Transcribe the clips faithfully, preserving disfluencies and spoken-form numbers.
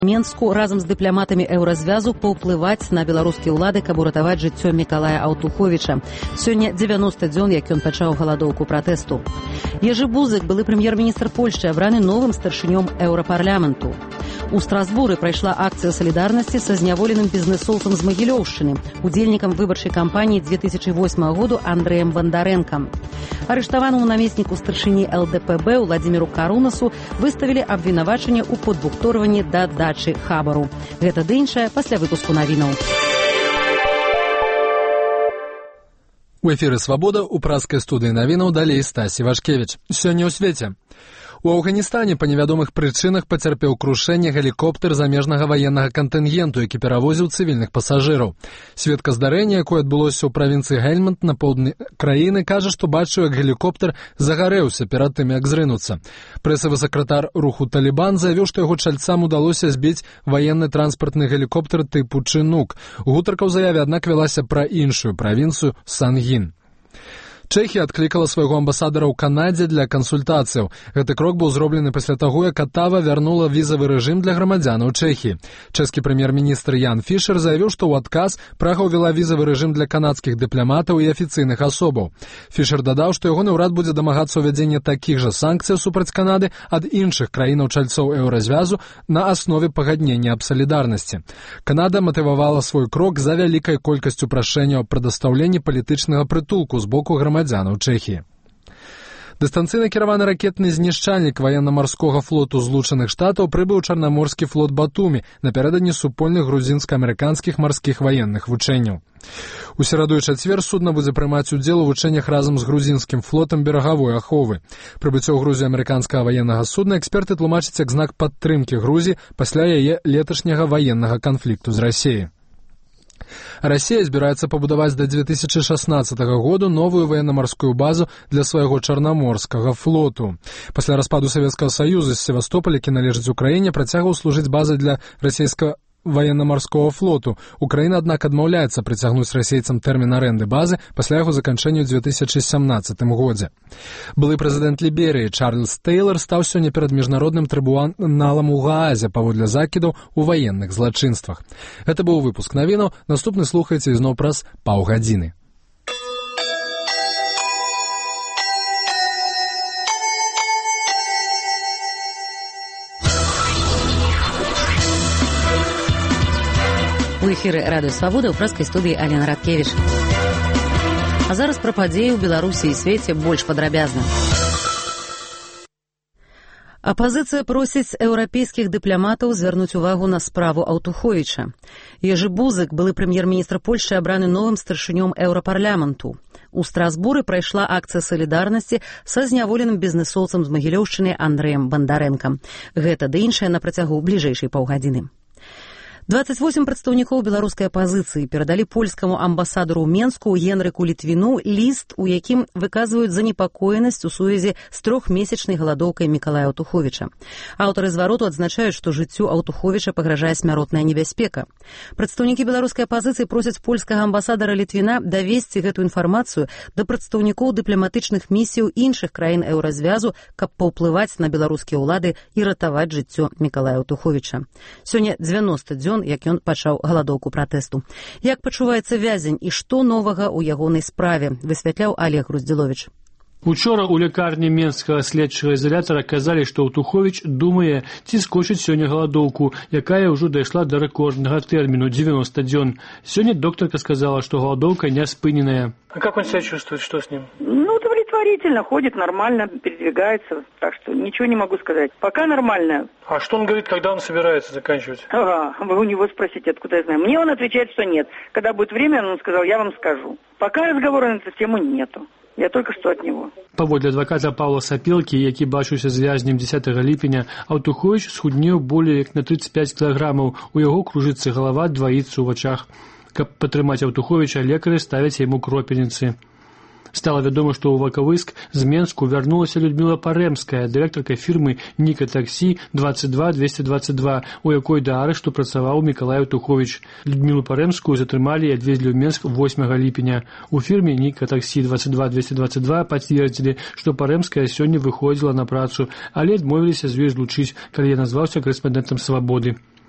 Менску разам з дыпламатамі еўразвязу паўплываць на беларускія ўлады, каб уратаваць жыццё Мікалая Аўтуховіча. Сёння дзевяноста дзён, як ён пачаў галадоўку пратэсту. Ежы Бузык, былы прэм'ер-міністр Польшчы, абраны новым старшынём еўрапарламенту. У Страсбуры прайшла акцыя салідарнасці са зняволеным бізнэсоўцам з Магілёўшчыны, удзельнікам выбарчай кампаніі две тысячы восьмага году Андрэем Бандарэнкам. Арыштаванаму намесніку старшыні эл дэ пэ бэ Владзіміру Карунасу выставілі абвінавачанне ў падбухторванні да дачы хабару. Гэта ды іншае пасля выпуску навінаў. У эфіры «Свабода» у праскай студыі навінаў далей Стасі Вашкевіч. Сёння ў свеце. У Афганістане па невядомых прычынах пацярпеў крушэнне гелікоптэр замежнага ваеннага кантынгенту, які перавозіў цывільных пасажыраў. Сведка здарэння, якое адбылося ў правінцыі Гельманд на поўдні краіны, кажа, што бачыў, як гелікоптэр загарэўся перад тым, як зрынуцца. Прэсавы сакратар руху «Талібан» заявіў, што яго чальцам удалося збіць ваенны транспартны гелікоптэр тыпу «Чынук». Гутарка ў заяве, аднак, вялася пра іншую правінцыю Сангін. Чэхія адклікала свайго амбасадара ў Канадзе для кансультацыяў. Гэты крок быў зроблены пасля таго, як Атава вярнула візавы рэжым для грамадзянаў Чэхіі. Чэшскі прэм'ер-міністр Ян Фішер заявіў, што ў адказ Прага ўвела візавы рэжым для канадскіх дыпламатаў і афіцыйных асобаў. Фішер дадаў, што ягоны ўрад будзе дамагацца ўвядзення такіх жа санкцый супраць Канады ад іншых краінаў-чальцоў еўразвязу на аснове пагаднення аб салідарнасці. Канада матывавала свой крок за вялікай колькасцю прашэнняў аб прадастаўленні палітычнага прытулку з боку грамадзян Чэхіі. Дыстанцыйна кіраваны ракетны знішчальнік ваенна-марскога флоту Злучаных Штатаў прыбыў чарнаморскі флот Батумі напярэдадні супольных грузінска-амерыканскіх марскіх ваенных вучэнняў. У сераду і чацвер судна будзе прымаць удзел у вучэннях разам з грузінскім флотам берагавой аховы. Прыбыццё ў Грузію амерыканскага ваеннага судна эксперты тлумачаць як знак падтрымкі Грузіі пасля яе леташняга ваеннага канфлікту з Расіяй. Расія збіраецца пабудаваць да дзве тысячы шаснаццатага году новую ваенна-марскую базу для свайго чарнаморскага флоту. Пасля распаду Савецкага Саюза з Севастополя, які належыць Украіне, працягваў служыць базай для расійскага ваенна-марского флоту. Украіна, аднак, адмаўляецца прыцягнуць расейцам тэрмін арэнды базы пасля яго заканчэння ў дзве тысячы сямнаццатым годзе. Былы прэзідэнт Ліберыі Чарльз Тэйлар стаў сёння перад міжнародным трыбуналам у Гаазе паводле закідаў у ваенных злачынствах. Гэта быў выпуск навінаў. Наступны слухайце ізноў праз паўгадзіны. У эфіры радыё «Свабода» ў праскай студыі Алена Радкевіч. А зараз пра падзеі ў Беларусі і свеце больш падрабязна. Апазіцыя просіць еўрапейскіх дыпламатаў звярнуць увагу на справу Аўтуховіча. Ежы Бузык, былы прэм'ер-міністр Польшчы, абраны новым старшынём еўрапарламенту. У Страсбуры прайшла акцыя салідарнасці са зняволеным бізнэсоўцам з Магілёўшчыны Андрэем Бандарэнкам. Гэта ды іншае на працягу бліжэйшай паўгадзіны. двадцать восемь прадстаўнікоў беларускай апазіцыі перадалі польскаму амбасадару ў Менску Генрыку Літвіну ліст, у якім выказваюць занепакоенасць у сувязі з трохмесячнай галадоўкай Мікалая Аўтуховіча. Аўтары звароту адзначаюць, што жыццю Аўтуховіча пагражае смяротная небяспека. Прадстаўнікі беларускай апазіцыі просяць польскага амбасадара Літвіна давесці гэту інфармацыю да прадстаўнікоў дыпламатычных місіяў іншых краін еўразвязу, каб паўплываць на беларускія ўлады і ратаваць жыццё Мікалая Аўтуховіча. Сёння дзевяноста дзён, як ён пачаў галадоўку пратэсту. Як пачуваецца вязень і што новага ў ягонай справе, высвятляў Олег Груздзіловіч. Учора ў лякарні Менскага следчага ізалятара казалі, што Аўтуховіч думае, ці скончыць сёння галадоўку, якая ўжо дайшла да рэкорднага тэрміну дзевяноста дзён. Сёння доктарка сказала, што галадоўка не спыненая. А как он себя чувствует? Что с ним? Ну, удовлетворительно, ходит нормально, передвигается, так что ничего не могу сказать. Пока нормально. А что он говорит, когда он собирается заканчивать? Ага, вы у него спросите, откуда я знаю. Мне он отвечает, что нет. Когда будет время, он сказал, я вам скажу. Пока разговора на эту тему нету. Я только что от него. Паводле адваката Павла Сапелкі, які бачыўся з вязнем дзесятага ліпеня, Аўтуховіч схуднеў болей як на тридцать пять кілаграмаў. У яго кружыцца галава, дваіцца ў вачах. Каб падтрымаць Аўтуховіча, лекары ставяць яму кропельніцы. Стало вядома, што ў Вакавыск з Менску вярнулася Людміла Парэмская, дырэктарка фірмы «Ніка Таксі» двадцать два двести двадцать два, у якой да арышту працаваў Мікалай Аўтуховіч. Людмілу Парэмскую затрымалі і адвезлі ў Менск восьмага ліпеня. У фірме «Ніка Таксі» двадцать два двести двадцать два пацвердзілі, што Парэмская сёння выходзіла на працу, але адмовіліся з ёй злучыць, калі я назваўся корэспандэнтам «Свабоды».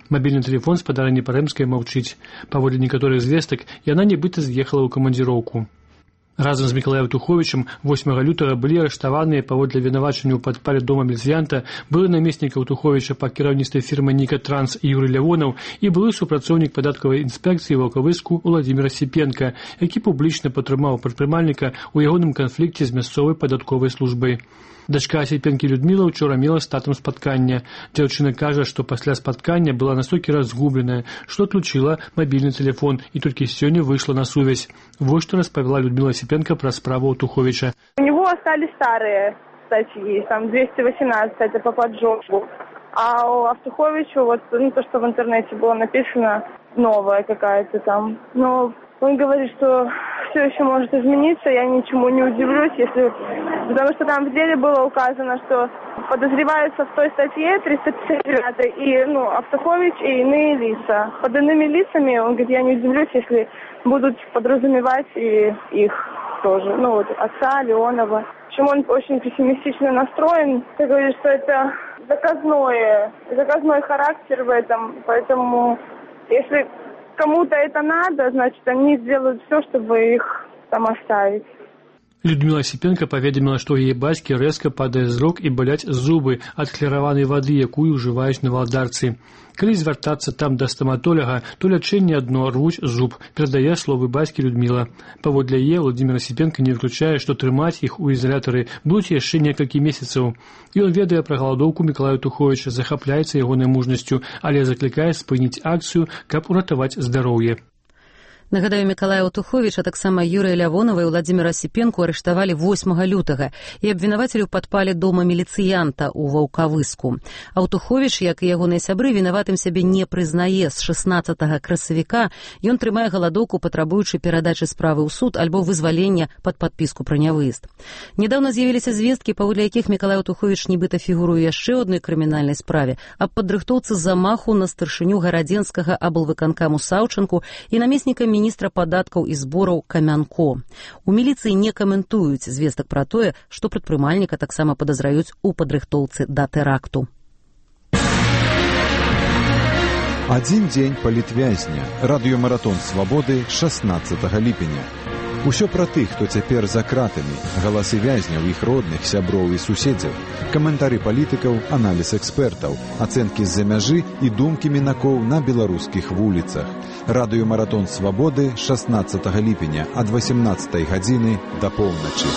Мабільны тэлефон спадарыні Парэмскай маўчыць. Паводле некаторых звестак, яна нібыта з'ехала ў камандзіроўку. Разам з Мікалаем Аўтуховічам восьмага лютага былі арыштаваныя паводле вінавачання ў падпале дома міліцыянта былы намеснік Аўтуховіча па кіраўніцтве фірмы «Нікатранс» Юрый Лявонаў і былы супрацоўнік падаткавай інспекцыі Ваўкавыску Уладзімір Асіпенка, які публічна падтрымаў прадпрымальніка ў ягоным канфлікце з мясцовай падатковай службай. Дачка Асіпенкі Людміла ўчора мела статум спаткання. Дзяўчына кажа, што пасля спаткання была настолькі разгубленая, што адлучыла мабільны тэлефон і толькі сёння выйшла на сувязь. Вот што распавяла Людмила Осипенко про справу Аўтуховіча. У него остались старые статьи, там двести восемнадцать, это по поджогу. А у Аўтуховича, вот, ну, то, что в интернете было написано, новая какая-то там. Но он говорит, что все еще может измениться, я ничему не удивлюсь, если... Потому что там в деле было указано, что подозреваются в той статье триста пятьдесят девятой и, ну, Аўтухович и иные лица. Под иными лицами, он говорит, я не удивлюсь, если будут подразумевать и их тоже. Ну, вот, отца, Леонова. Причем он очень пессимистично настроен. Я говорю, что это заказной, заказной характер в этом, поэтому если кому-то это надо, значит, они сделают все, чтобы их там оставить. Людмила Осіпенка паведаміла, што ў яе бацькі рэзка падае зрок і баляць зубы ад хлараванай вады, якую ўжываюць на валадарцы. Калі звяртацца там да стаматолага, то лячэнне адно рвуць зуб, перадае словы бацькі Людміла. Паводле яе Уладзімір Асіпенка не выключае, што трымаць іх у ізалятары будуць яшчэ некалькі месяцаў. Ён ведае пра галадоўку Мікалая Аўтуховіча, захапляецца ягонай мужнасцю, але заклікае спыніць акцыю, каб уратаваць здароўе. Нагадаю, Мікалая Аўтуховіча, таксама Юрыя Лявонова і Уладзіміра Асіпенку арыштавалі восьмага лютага і абвінавацілі ў падпале дома міліцыянта ў Ваўкавыску. Аўтуховіч, як і ягоныя сябры, вінаватым сябе не прызнае. З шаснаццатага красавіка ён трымае галадоўку, патрабуючы перадачы справы ў суд альбо вызвалення пад падпіску пра нявыезд. Нядаўна з'явіліся звесткі, паводле якіх Мікалай Аўтуховіч нібыта фігуруе яшчэ адной крымінальнай справе аб падрыхтоўцы замаху на старшыню гарадзенскага аблвыканкаму Саўчанку і намесніка міністра падаткаў і збораў Камянко. У міліцыі не каментуюць звестак пра тое, што прадпрымальніка таксама падазраюць у падрыхтоўцы да тэракту. Адзін дзень палітвязня. Радыёмаратон свабоды шаснаццатага ліпеня. Усё пра тых, хто цяпер за кратамі, галасы вязняў, іх родных, сяброў і суседзяў, каментары палітыкаў, аналіз экспертаў, ацэнкі з-за мяжы і думкі мінакоў на беларускіх вуліцах. Радыёмаратон свабоды шаснаццатага ліпеня ад васемнаццатай гадзіны да поўначы.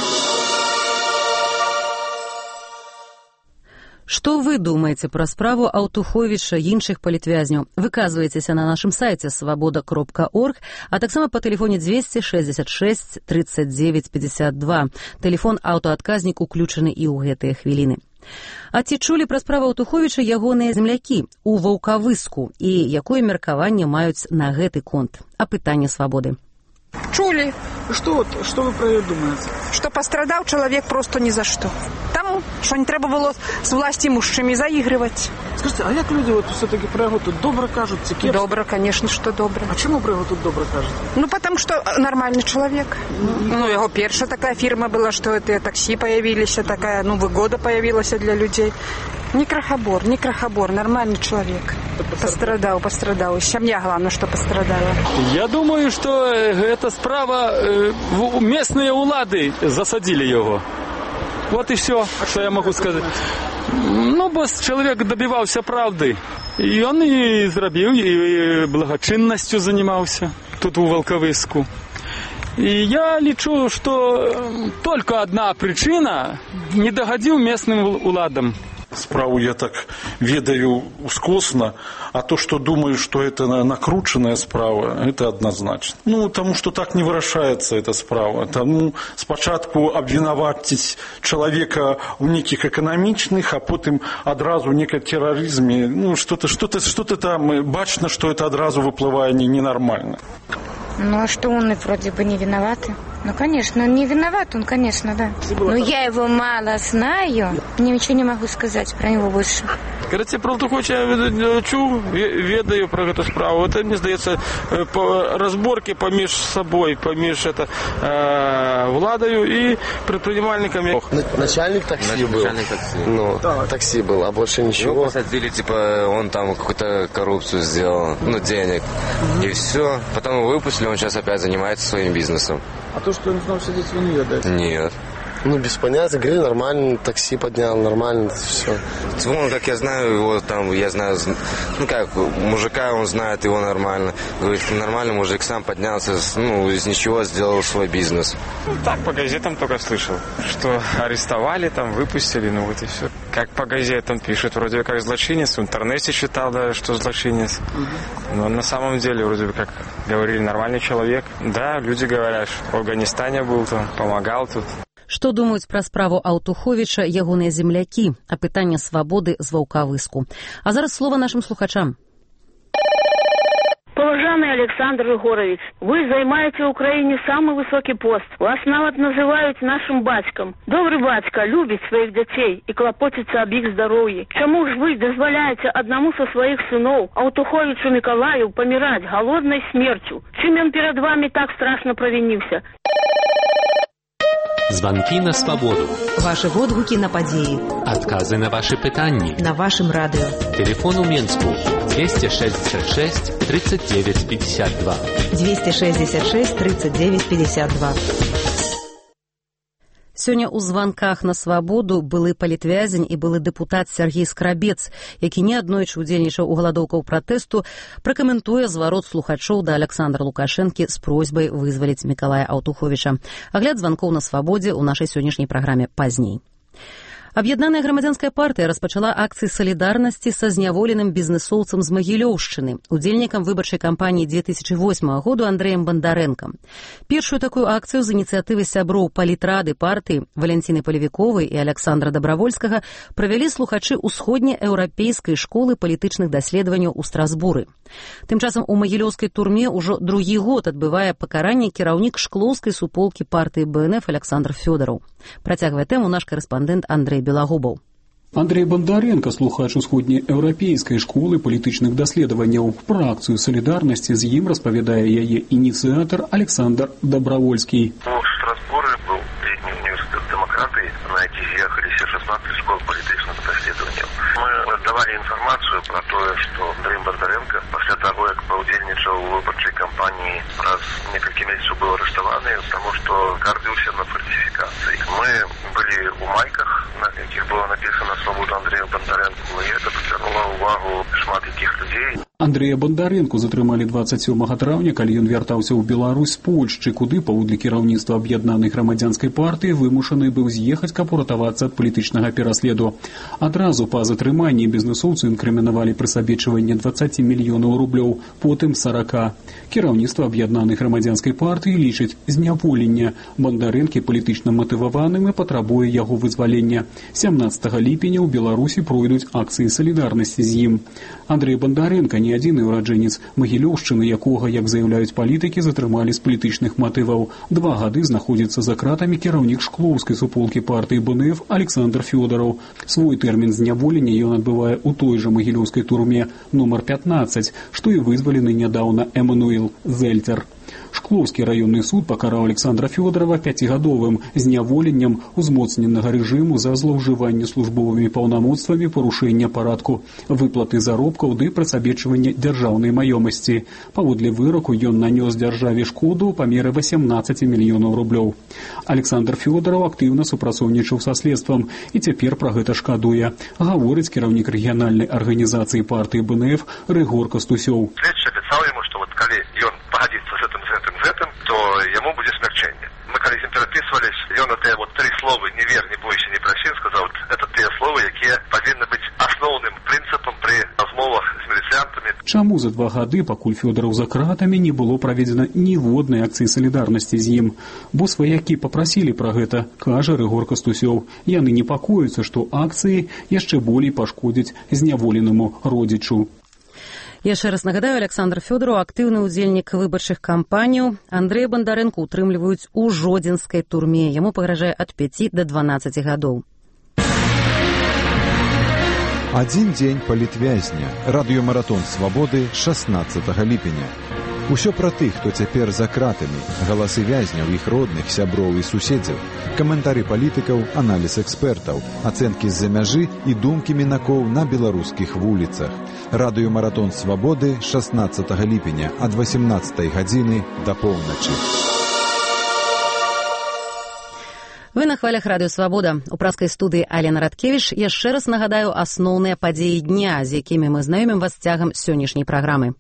Што вы думаеце пра справу Аўтуховіча і іншых палітвязняў? Выказвайцеся на нашым сайце свабода кропка орг, а таксама па тэлефоне двести шестьдесят шесть тридцать девять пятьдесят два. Тэлефон аўтаадказнік уключаны і ў гэтыя хвіліны. А ці чулі пра справу Аўтуховіча ягоныя землякі ў Ваўкавыску і якое меркаванне маюць на гэты конт? Апытанне свабоды. Чули. Что, что вы про это думаете? Что пострадал человек просто ни за что. Тому, что не треба было с властимущими заигрывать. Скажите, а як люди вот все-таки про его тут добро кажут? Кепс? Добро, конечно, что добро. А чему про его тут добро кажут? Ну, потому что нормальный человек. Mm-hmm. Ну, его первая такая фирма была, что это такси появились, такая, ну, выгода появилась для людей. Не крахобор, не крахобор, нормальный человек. Пострадал, пострадал. И семья, главное, что пострадала. Я думаю, что эта справа, местные улады засадили его. Вот и все, а что я могу сказать. Ну, бо человек добивался правды. И он и зробил, и благочинностью занимался тут у Ваўкавыску. И я лічу, что только одна причина – не догодил местным уладам. Справу я так ведаю ускосно, а то, что думаю, что это накрученная справа, это однозначно. Ну, потому что так не вырашается эта справа. Тому спочатку обвинуватить человека в неких экономичных, а потом одразу в неком терроризме. Ну, что-то, что-то, что-то там бачно, что это одразу выплывает ненормально. Ну, а что он вроде бы не виноват? Ну, конечно, он не виноват, он, конечно, да. Но я его мало знаю, ничего не могу сказать про него больше. Короче, про Алтуховича я чув, ведаю про эту справу. Это, мне здається, по разборке поміж собой, поміж это, э, владою и предпринимальниками. Начальник такси был. Начальник такси. Ну, да. Такси был, а больше ничего. Его посадили, типа, он там какую-то коррупцию сделал, ну, денег. Mm-hmm. И все. Потом его выпустили, он сейчас опять занимается своим бизнесом. А то, что он снова сидит, вы не ведаете? Нет. Ну, без понятия. Говорили, нормально, такси поднял, нормально, все. Ну, как я знаю, его там, я знаю, ну, как, мужика, он знает его нормально. Говорит, нормально, мужик сам поднялся, ну, из ничего сделал свой бизнес. Ну, так, по газетам только слышал, что арестовали, там, выпустили, ну, вот и все. Как по газетам пишут, вроде как злочинец, в интернете читал, да, что злочинец. Угу. Но на самом деле, вроде бы, как говорили, нормальный человек. Да, люди говорят, что в Афганистане был там, помогал тут. Што думаюць пра справу Алтуховіча ягоныя землякі, а пытанне свабоды з ваўкавыску. А зараз слова нашим слухачам. Поважаний Олександр Егорович, ви займаєте в Україні самий високий пост. Вас навіть називають нашим батьком. Добрий батько любить своїх дітей і клопотиться об їх здоров'ї. Чому ж ви дозволяєте одному со своїх синов, Алтуховичу Миколаю, помирати голодною смертю? Чим він перед вами так страшно провинився? Звонки на свободу. Ваши водгуки на події. Отказы на ваши питания. На вашем радио. Телефон у Минску двести шестьдесят шесть тридцать девять пятьдесят два. двести шестьдесят шесть тридцать девять пятьдесят два. Сёння ў званках на свабоду былы палітвязень і былы дэпутат Сергей Скрабец, які неаднойчы ўдзельнічаў у галадоўкаў пратэсту, пракаментуе зварот слухачоў да Александра Лукашэнкі з просьбай вызваліць Мікалая Алтуховіча. Агляд званкоў на свабодзе ў нашай сённяшняй праграме пазней. Аб'яднаная грамадзянская партыя распачала акцыі салідарнасці са зняволеным бізнэсоўцам з Магілёўшчыны, удзельнікам выбарчай кампаніі две тысячи восьмого году Андрэем Бандарэнкам. Першую такую акцыю з ініцыятывы сяброў палітрады партыі Валянціны Палевіковай і Александра Дабравольскага правялі слухачы ўсходнееўрапейскай школы палітычных даследаванняў у Страсбуры. Тым часам у магілёўскай турме ўжо другі год адбывае пакаранне кіраўнік шклоўскай суполкі партыі Бэ Эн Эф Александр Фёдораў. Працягвае тэму наш карэспандэнт Андрэй Белагубаў. Андрей Бондаренко, слухач усходнееўрапейскай школы палітычных даследаванняў. Пра акцыю салідарнасці з ім распавядае яе ініцыятар Александр Добровольский. У Страсбурге был летний университет демократы, на які з'ехали все шестнадцать школ палітычных даследаванняў. Мы давали информацию про то, что Андрей Бондаренко после того, как поудзельничал в выборчей кампании, раз несколько месяцев был арестован, потому что гордился на фальсификации. Мы были у майках, на яких было написано «Свободу Андрею Бондаренку», и это притягнуло увагу шмат якіх людей. Андрэя Бандарэнку затрымалі двадцать сёмага траўня, калі ён вяртаўся ў Беларусь з Польшчы, куды паводле кіраўніцтва аб'яднанай грамадзянскай партыі вымушаны быў з'ехаць, каб уратавацца ад палітычнага пераследу. Адразу па затрыманні бізнэсоўцу інкрымінавалі прысабечванне двадцать мільёнаў рублёў, потым сорок. Кіраўніцтва аб'яднанай грамадзянскай партыі лічыць зняволенне Бандарэнкі палітычна матываваным і патрабуе яго вызвалення. сямнаццатага ліпеня ў Беларусі пройдуць акцыі салідарнасці з ім. Андрэй Бандарэнка не адзіны ураджэнец Магілёўшчыны, якога, як заяўляюць палітыкі, затрымалі з палітычных матываў. Два гады знаходзіцца за кратамі кіраўнік шклоўскай суполкі партыі Бэ Эн Эф Александр Фёдораў. Свой тэрмін зняволення ён адбывае ў той жа магілёўскай турме нумар пятнадцать, што і вызвалены нядаўна Эммануэл Зельцер. Шклоўскі раённы суд пакараў Александра Фёдорова пяцігадовым зняволеннем узмоцненага рэжыму за злоўжыванне службовымі паўнамоцтвамі, парушэння парадку, выплаты заробкаў ды прысабечвання дзяржаўнай маёмасці. Паводле выраку ён нанёс дзяржаве шкоду ў памеры восемнадцать мільёнаў рублёў. Александр Фёдоров актыўна супрацоўнічаў са следствам і цяпер пра гэта шкадуе, гаворыць кіраўнік рэгіянальнай арганізацыі партыі Бэ Эн Эф Рыгор Кастусёў. Следчий обещал ему, что вот коли он погодится с этим, с этим, с этим, то ему будет смягчение. Мы когда с ним переписывались, и он это вот три слова «не верь, не бойся, не проси», сказал, вот это те слова, якія повинны быть основным принципом при размовах с милициантами. Чаму за два гады, пакуль Фёдораў за кратамі, не было праведзена ніводнай акцыі салідарнасці з ім? Бо сваякі папрасілі пра гэта, кажа Рыгор Кастусёў. Яны непакояцца, што акцыі яшчэ болей пашкодзяць зняволенаму родзічу. Яшчэ раз нагадаю, Александр Фёдораў, актыўны ўдзельнік выбарчых кампаніяў. Андрэя Бандарэнку утрымліваюць у жодзінскай турме. Яму пагражае ад пяці да дванаццаці гадоў. Адзін дзень палітвязня. Радыёмаратон свабоды шаснаццатага ліпеня. Усё пра тых, хто цяпер за кратамі, галасы вязняў, іх родных, сяброў і суседзяў, каментары палітыкаў, аналіз экспертаў, ацэнкі з-за мяжы і думкі мінакоў на беларускіх вуліцах. Радыёмаратон свабоды шаснаццатага ліпеня ад васемнаццатай гадзіны да поўначы. Вы на хвалях Радыё Свабода. У праскай студыі Алена Радкевіч яшчэ раз нагадаю асноўныя падзеі дня, з якімі мы знаёмім вас цягам сённяшняй праграмы.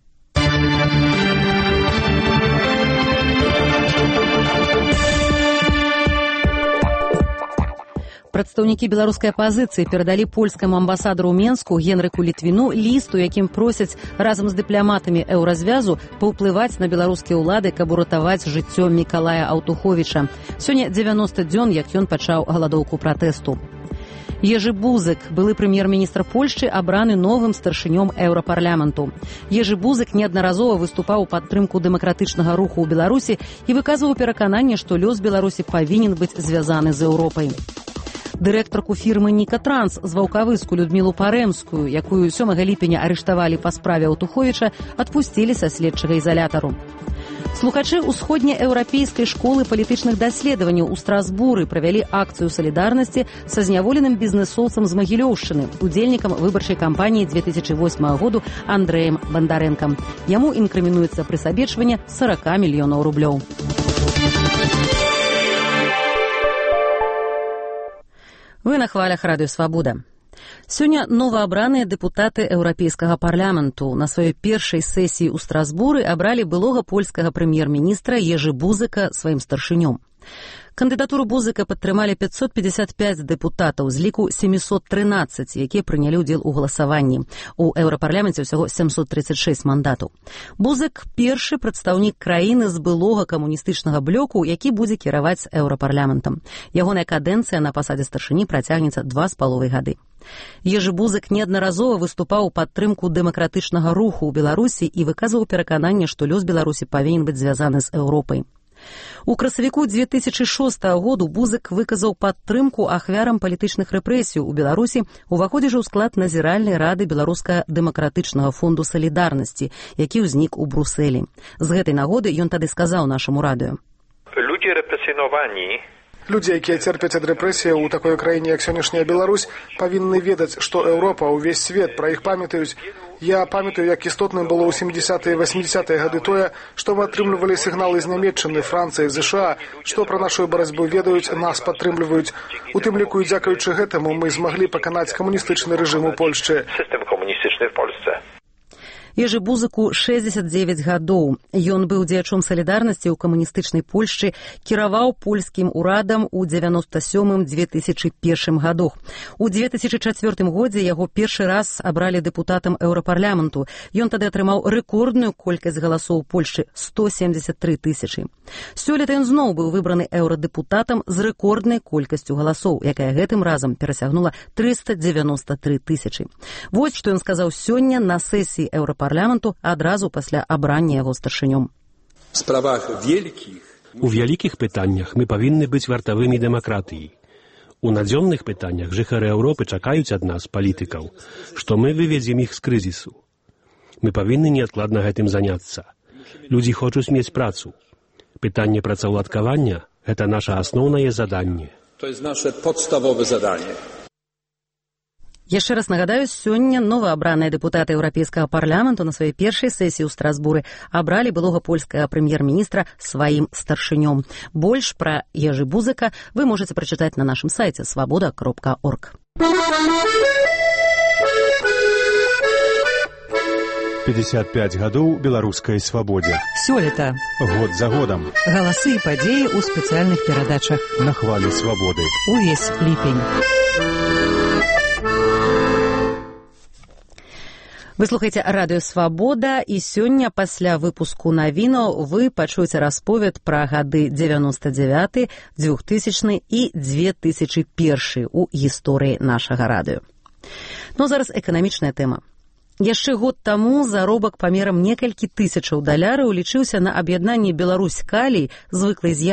Прадстаўнікі беларускай апазіцыі перадалі польскаму амбасадару ў Менску Генрыку Літвіну ліст, у якім просяць разам з дыпламатамі еўразвязу паўплываць на беларускія ўлады, каб уратаваць жыццё Мікалая Аўтуховіча. Сёння дзевяноста дзён, як ён пачаў галадоўку пратэсту. Ежы Бузык, былы прэм'ер-міністр Польшчы, абраны новым старшынём еўрапарламенту. Ежы Бузык неаднаразова выступаў у падтрымку дэмакратычнага руху ў Беларусі і выказваў перакананне, што лёс Беларусі павінен быць звязаны з Еўропай. Дырэктарку фірмы «Нікатранс» з Ваўкавыску Людмілу Парэмскую, якую сёмага ліпеня арыштавалі па справе Аўтуховіча, адпусцілі са следчага ізалятару. Слухачы ўсходнееўрапейскай школы палітычных даследаванняў у Страсбуры правялі акцыю салідарнасці са зняволеным бізнэсоўцам з Магілёўшчыны, удзельнікам выбарчай кампаніі две тысячы восьмага году Андрэем Бандарэнкам. Яму інкрымінуецца прысабечванне сорок мільёнаў рублёў. Вы на хвалях Радыё Свабода. Сёння новаабраныя дэпутаты Еўрапейскага парламенту на сваёй першай сесіі ў Страсбуры абралі былога польскага прэм'ер-міністра Ежы Бузыка сваім старшынём. Кандыдатуру Бузыка падтрымалі пятьсот пятьдесят пять дэпутатаў з ліку семьсот тринадцать, якія прынялі ўдзел у галасаванні. У еўрапарламенце ўсяго семьсот тридцать шесть мандатаў. Бузык – першы прадстаўнік краіны з былога камуністычнага блоку, які будзе кіраваць еўрапарламентам. Ягоная кадэнцыя на пасадзе старшыні працягнецца два з паловай гады. Ежы Бузык неаднаразова выступаў у падтрымку дэмакратычнага руху ў Беларусі і выказваў перакананне, што лёс Беларусі павінен быць звязаны з Еўропай. У красавіку две тысячи шостага году Бузык выказаў падтрымку ахвярам палітычных рэпрэсій у Беларусі, уваходзячы ў склад назіральнай рады беларускага дэмакратычнага фонду салідарнасці, які ўзнік у Брусэлі. З гэтай нагоды ён тады сказаў нашаму радыё. Людзі рэпрэсінавані, Людзі, якія церпяць ад рэпрэсіяў у такой краіне, як сённяшняя Беларусь, павінны ведаць, што Еўропа, увесь свет пра іх памятаюць. Я памятаю, як істотным было ў сямідзясятыя і васьмідзясятыя гады тое, што мы атрымлівалі сігналы з Нямецчыны, Францыі, ЗША, што пра нашу барацьбу ведаюць, нас падтрымліваюць. У тым ліку і дзякуючы гэтаму мы змаглі паканаць камуністычны рэжым у Польшчы. Сістэм камуністычны в Польшчы. Ежы Бузыку шэсцьдзесят дзевяць гадоў. Ён быў дзеячом салідарнасці ў камуністычнай Польшчы, кіраваў польскім урадам у дзевяноста сёмым — две тысячы першым гадах. У две тысячы чацвёртым годзе яго першы раз абралі дэпутатам еўрапарламенту. Ён тады атрымаў рэкордную колькасць галасоў у Польшчы — сто семьдесят три тысячы. Сёлета ён зноў быў выбраны еўрадэпутатам з рэкорднай колькасцю галасоў, якая гэтым разам перасягнула триста девяносто три тысячы. Вось што ён сказаў сёння на сесіі еўрапарламенту парламенту адразу пасля абрання яго старшынём. У вялікіх пытаннях мы павінны быць вартавымі дэмакратыі. У надзённых пытаннях жыхары Еўропы чакаюць ад нас, палітыкаў, што мы выведзем іх з крызісу. Мы павінны неадкладна гэтым заняцца. Людзі хочуць мець працу. Пытанне працаўладкавання – гэта наша асноўнае заданне. To jest nasze podstawowe zadanie. Яшчэ раз нагадаю, сёння новаабраныя дэпутаты Еўрапейскага парламенту на сваёй першай сесіі ў Страсбуры абралі былога польскага прэм'ер-міністра сваім старшынём. Больш пра Ежы Бузыка вы можаце прачытаць на нашым сайце свабода кропка орг. пятьдесят пять гадоў беларускай свабодзе. Сёлета. Год за годам. Галасы і падзеі ў спецыяльных перадачах. На хвалі свабоды. Увесь ліпень. Вы слухаеце Радыё Свабода, і сёння пасля выпуску навінаў вы пачуеце расповед пра гады дзевяноста дзевяты, двухтысячны і две тысячы першы ў гісторыі нашага радыё. Ну, зараз эканамічная тэма. Яшчэ год таму заробак памерам некалькі тысячаў даляраў лічыўся на аб'яднанні Беларусь-Калій звыклай з'явай.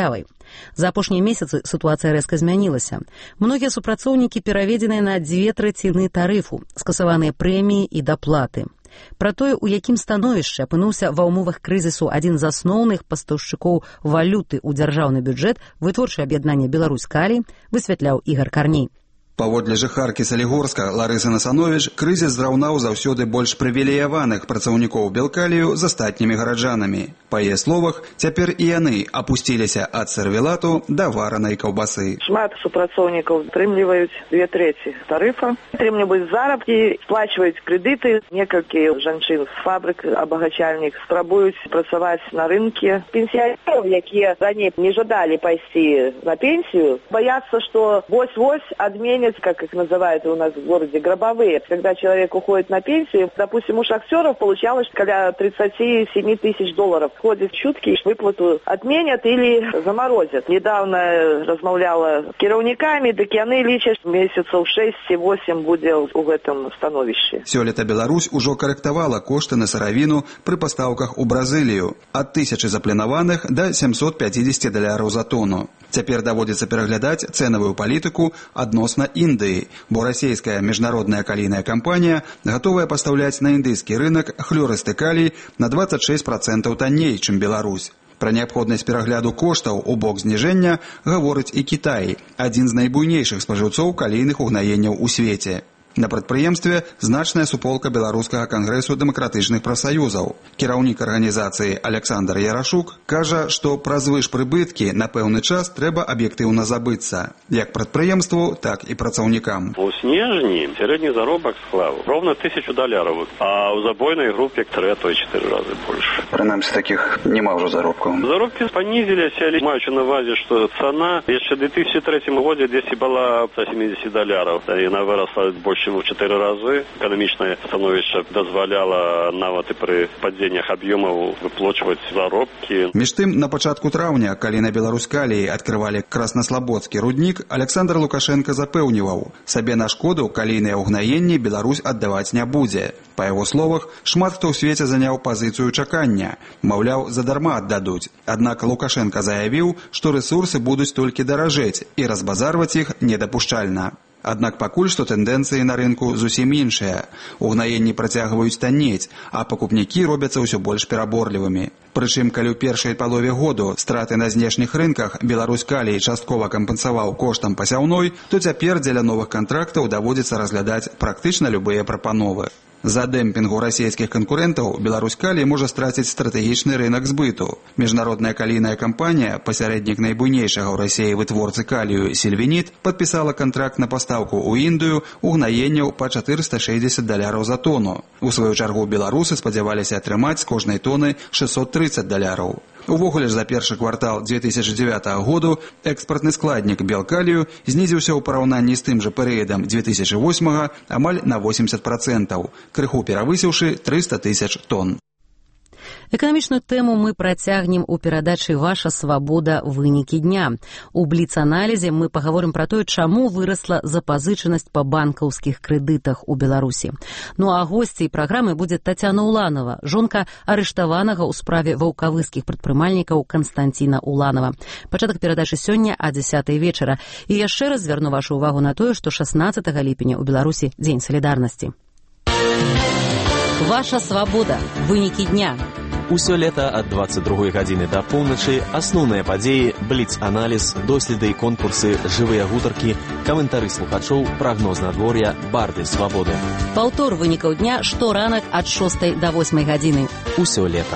За апошнія месяцы сітуацыя рэзка змянілася. Многія супрацоўнікі пераведзеныя на дзве траціны тарыфу, скасаваныя прэміі і даплаты. Пра тое, у якім становішчы апынуўся ва ўмовах крызісу адзін з асноўных пастаўшчыкоў валюты ў дзяржаўны бюджэт вытворчае аб'яднанне «Беларусь-Калій», высвятляў Ігар Карней. Паводле жыхаркі Салігорска Ларысы Насанович, крызіс зраўнаў заўсёды больш прывілеяваных працаўнікоў Белкалію з астатнімі гараджанамі. Па яе словах, цяпер і яны апусціліся ад сервелату да варанай каўбасы. Шмат супрацоўнікаў атрымліваюць две трэці тарыфа, атрымліваюць заробкі, сплачваюць крэдыты. Некалькі жанчын з фабрык, абагачальнік спрабуюць працаваць на рынке. Пенсіянераў, якія раней не жадалі пайсці на пенсію, баяцца, што вось-вось адменяць, как их называют у нас в городе, гробовые. Когда человек уходит на пенсию, допустим, у шахтеров получалось около тридцать семь тысяч долларов. Ходят чутки, выплату отменят или заморозят. Недавно размовляла с кіраўнікамі, так яны лічаць месяцаў шэсць-восем будзе у гэтым становішчы. Сёлета Беларусь ужо карэктавала кошты на сыравіну пры пастаўках у Бразылію ад тысячы запланаваных да сямсот пяцідзесяці даляраў за тону. Цяпер даводзіцца пераглядаць цэнавую палітыку адносна Індыі, бо расійская міжнародная калійная кампанія гатовая пастаўляць на індыйскі рынак хлорысты калій на двадцять шесть процентов танней, чым Беларусь. Пра неабходнасць перагляду коштаў у бок зніжэння гаворыць і Кітай, адзін з найбуйнейшых спажыўцоў калійных угнаенняў у свеце. На прадпрыемстве значная суполка Беларускага кангрэсу дэмакратычных прафсаюзаў. Кіраўнік арганізацыі Александр Ярашук кажа, што пра звышпрыбыткі на пэўны час трэба аб'ектыўна забыцца, як прадпрыемству, так і працаўнікам. У снежні сярэдні заробак склаў ровно тысячу даляраў, а ў забойнай групе тры, а то і чатыры разы больш. Прынамсі такіх няма ўжо заробкаў. Заробкі панізіліся, але маючы на ўвазе, што цана яшчэ ў две тысячы трэцім годзе дзесь была за сямдзесят даляраў, і яна вырасла больш у чатыры разы. Эканамічнае становішча дазваляла нават і пры падзеннях аб'ёмаў выплачваць заробкі. Між тым, на пачатку траўня, калі на Беларусь-Каліі адкрывалі краснаслабодскі руднік, Александр Лукашенко запэўніваў, сабе на шкоду калійныя ўгнаенні Беларусь аддаваць не будзе. Па яго словах, шмат хто ў свеце заняў пазіцыю чакання, маўляў, задарма аддадуць. Аднак Лукашенко заявіў, што рэсурсы будуць толькі даражэць і разбазарваць іх недапушчальна. Аднак пакуль што тэндэнцыі на рынку зусім іншыя. Угнаенні працягваюць таннець, а пакупнікі робяцца ўсё больш пераборлівымі. Прычым, калі ў першай палове году страты на знешніх рынках Беларусь-Калій часткова кампенсаваў коштам пасяўной, то цяпер дзеля новых кантрактаў даводзіцца разглядаць практычна любыя прапановы. За дэмпінгу расійскіх канкурэнтаў Беларусь-Калій можа страціць стратэгічны рынак збыту. Міжнародная калійная кампанія, пасярэднік найбуйнейшага ў Расіі вытворцы калію «Сільвініт», падпісала кантракт на пастаўку ў Індыю угнаенняў па чатырыста шэсцьдзесят даляраў за тону. У сваю чаргу беларусы спадзяваліся атрымаць з кожнай тоны шэсцьсот трыццаць даляраў. Увогуле ж за першы квартал две тысячи девятого году экспартны складнік белкалію знізіўся ў параўнанні з тым жа перыядам две тысячи восьмага амаль на восемьдесят процентов, крыху перавысіўшы триста тысяч тонн. Эканамічную тэму мы працягнем у перадачы «Ваша свабода. Вынікі дня». У бліц-аналізе мы пагаворым пра тое, чаму вырасла запазычанасць па банкаўскіх крэдытах у Беларусі. Ну а госцей праграмы будзе Тацяна Уланова, жонка арыштаванага ў справе ваўкавыскіх прадпрымальнікаў Канстанціна Уланова. Пачатак перадачы сёння а дзесятай вечара. І яшчэ раз звярну вашу ўвагу на тое, што шаснаццатага ліпеня ў Беларусі дзень салідарнасці. Ваша свабода. Вынікі дня. Усё лета ад двадцать другой гадзіны да поўначы асноўныя падзеі, бліц-аналіз, доследы, конкурсы, жывыя гутаркі, каментары слухачоў, прагноз надвор'я, барды свабоды. Паўтор вынікаў дня шторанак ад шостай да восьмай гадзіны. Усё лета.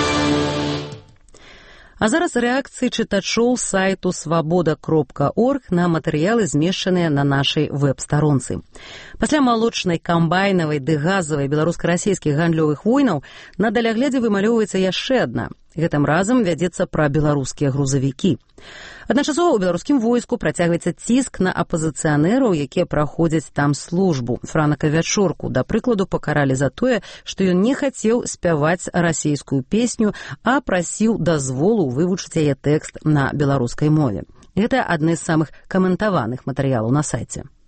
А зараз рэакцыі чытачоў сайту свабода кропка орг на матэрыялы, змешчаныя на нашай вэб-старонцы. Пасля малочнай, камбайнавай ды газавай беларуска-расійскіх гандлёвых войнаў на даляглядзе вымалёўваецца яшчэ адна. Гэтым разам вядзецца пра беларускія грузавікі. Адначасова ў беларускім войску працягваецца ціск на апазіцыянераў, якія праходзяць там службу. Франа Кавячорку, да прыкладу, пакаралі за тое, што ён не хацеў спяваць расійскую песню, а прасіў дазволу вывучыць яе тэкст на беларускай мове. Гэта адны з самых каментаваных матэрыялаў на сайце.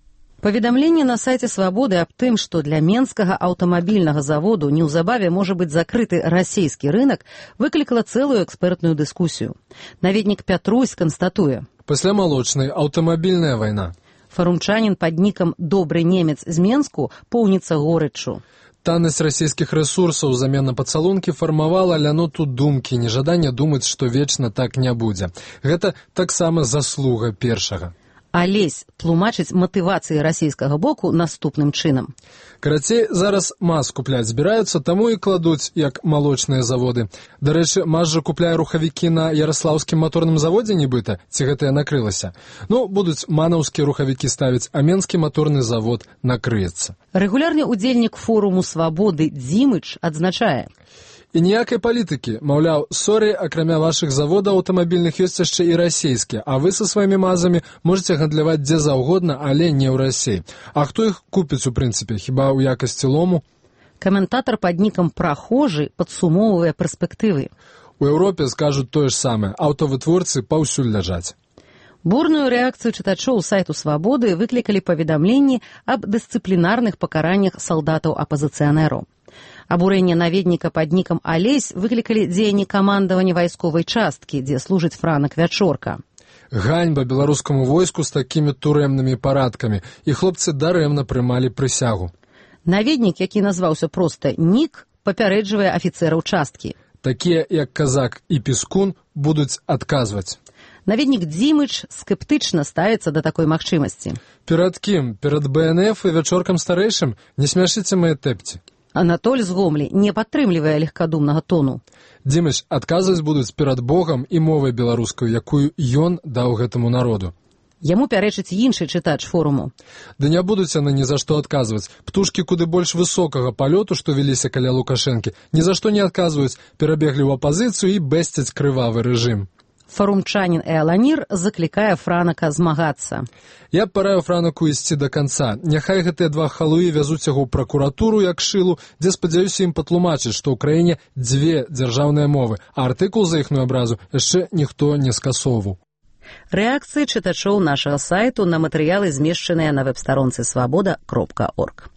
Паведамленне на сайце «Свабоды» аб тым, што для менскага аўтамабільнага заводу неўзабаве можа быць закрыты расійскі рынак, выклікала цэлую экспертную дыскусію. Наведнік Пятрусь канстатуе. Пасля малочнай аўтамабільная вайна. Фарумчанін пад нікам «Добры немец з Менску» поўніцца горыччу. Таннасць расійскіх рэсурсаў замена пацалункі фармавала ляноту думкі, нежаданне думаць, што вечна так не будзе. Гэта таксама заслуга першага. Алесь тлумачыць матывацыі расійскага боку наступным чынам. Карацей, зараз маз купляць збіраюцца, таму і кладуць, як малочныя заводы. Дарэчы, маз жа купляе рухавікі на Яраслаўскім маторным заводзе нібыта, ці гэтае накрылася. Ну, будуць манаўскія рухавікі ставіць, а менскі маторны завод накрыецца. Рэгулярны ўдзельнік форуму «Свабоды» Дзімыч адзначае. І ніякай палітыкі, маўляў, сорі, акрамя вашых заводаў аўтамабільных ёсць яшчэ і расійскія, а вы са сваімі мазамі можаце гандляваць дзе заўгодна, але не ў Расіі. А хто іх купіць у прынцыпе, хіба ў якасці лому? Каментатар пад нікам «Прахожы» падсумоўвае перспектывы. У Еўропе скажуць тое ж самае, аўтавытворцы паўсюль ляжаць. Бурную рэакцыю чытачоў сайту «Свабоды» выклікалі паведамленні аб дысцыплінарных пакараннях салдатаў-апазіцыянераў. Абурэнне наведніка пад нікам Алесь выклікалі дзеянні камандавання вайсковай часткі, дзе служыць Франак Вячорка. Ганьба беларускаму войску з такімі турэмнымі парадкамі, і хлопцы дарэмна прымалі прысягу. Наведнік, які назваўся проста Нік, папярэджвае афіцэраў часткі. Такія, як Казак і Піскун, будуць адказваць. Наведнік Дзімыч скептычна ставіцца да такой магчымасці. Перад кім? Перад Бэ Эн Эф і Вячоркам старэйшым? Не смяшыце мае тэпці. Анатоль з Гомлі не падтрымлівае легкадумнага тону. Дзімыч, адказваць будуць перад Богам і мовай беларускай, якую ён даў гэтаму народу. Яму пярэчыць іншы чытач форуму. Ды не будуць яны ні за што адказваць. Птушкі куды больш высокага палёту, што веліся каля Лукашэнкі, ні за што не адказваюць, перабеглі ў апазіцыю і бэсцяць крывавы рэжым. Фарумчанін Эаланір заклікае Франака змагацца. Я б параю Франаку ісці да канца. Няхай гэтыя два халуі вязуць яго ў пракуратуру як шылу, дзе, спадзяюся, ім патлумачыць, што ў краіне дзве дзяржаўныя мовы, а артыкул за іхную абразу яшчэ ніхто не скасоўваў. Рэакцыі чытачоў нашага сайту на матэрыялы, змешчаныя на вэб-старонцы свабода кропка орг.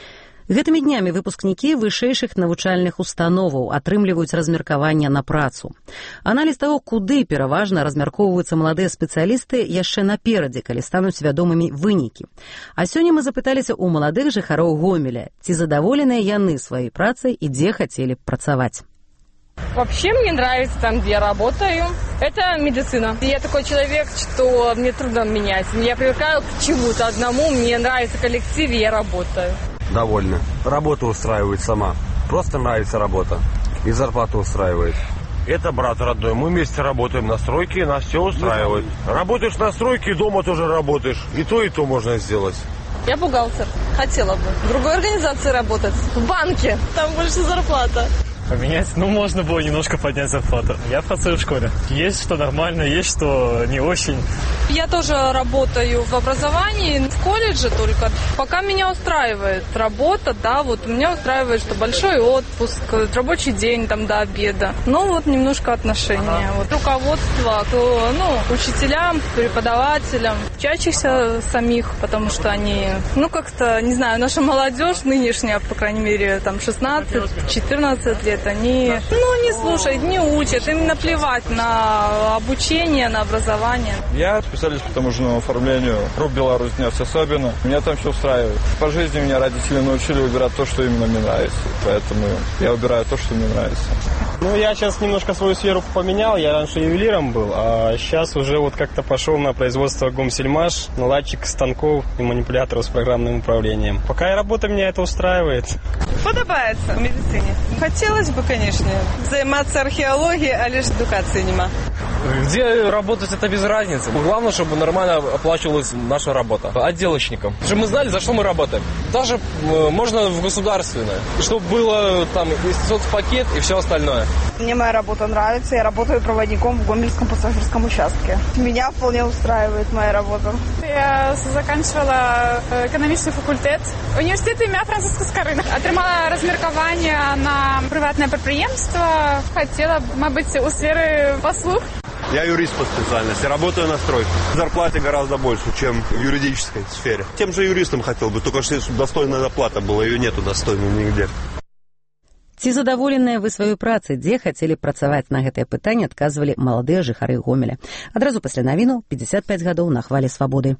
Гэтымі днямі выпускнікі вышэйшых навучальных установаў атрымліваюць размеркаванне на працу. Аналіз таго, куды пераважна размяркоўваюцца маладыя спецыялісты, яшчэ наперадзе, калі стануць вядомымі вынікі. А сёння мы запыталіся ў маладых жыхароў Гомеля, ці задаволеныя яны сваёй працай і дзе хацелі б працаваць. Вообще мне нравится там, где я работаю. Это медицина. Я такой человек, что мне трудно менять. Я привыкаю к чему-то одному, мне нравится коллектив, и я работаю. Довольно. Работа устраивает сама. Просто нравится работа. И зарплата устраивает. Это брат родной. Мы вместе работаем на стройке, и нас все устраивает. Работаешь на стройке, и дома тоже работаешь. И то, и то можно сделать. Я бухгалтер. Хотела бы в другой организации работать. В банке. Там больше зарплата. Поменять? Ну, можно было немножко поднять зарплату. Я працую в школе. Есть что нормально, есть что не очень. Я тоже работаю в образовании, в колледже только. Пока меня устраивает работа, да, вот меня устраивает, что большой отпуск, рабочий день там до обеда. Но вот немножко отношения. Вот руководство, то, ну, учителям, преподавателям, учащихся самих, потому что они, ну, как-то, не знаю, наша молодежь нынешняя, по крайней мере, там шестнадцать-четырнадцать лет, они, ну, не слушают, не учат, им наплевать на обучение, на образование. Я специалист по таможенному оформлению, РУП Беларусьнефть особенно. Меня там все устраивает. По жизни меня родители научили выбирать то, что именно мне нравится. Поэтому я выбираю то, что мне нравится. Ну, я сейчас немножко свою сферу поменял. Я раньше ювелиром был, а сейчас уже вот как-то пошел на производство гумсельмаш, наладчик станков и манипуляторов с программным управлением. Пока работа меня это устраивает. Подобается в медицине. Хотелось бы, конечно, заниматься археологией, а лишь эдукации нема. Где работать, это без разницы. Главное, чтобы нормально оплачивалась наша работа. Отделочником. Чтобы мы знали, за что мы работаем. Даже э, можно в государственное. Чтобы было там соцпакет и все остальное. Мне моя работа нравится. Я работаю проводником в Гомельском пассажирском участке. Меня вполне устраивает моя работа. Я заканчивала экономічний факультет університету ім'я Франциска Скорини. Отримала розміркування на приватне підприємство. Хотіла б, мабуть, у сфері послуг. Я юрист по специальности, работаю на стройке. Зарплате гораздо больше, чем в юридической сфере. Тем же юристом хотел бы, только что достойная зарплата была, ее нету достойной нигде. Ці задаволеныя вы сваёй працай, дзе хацелі працаваць на гэтае пытанне, адказвалі маладыя жыхары Гомеля. Адразу пасля навінаў пятьдесят пять гадоў на хвалі свабоды.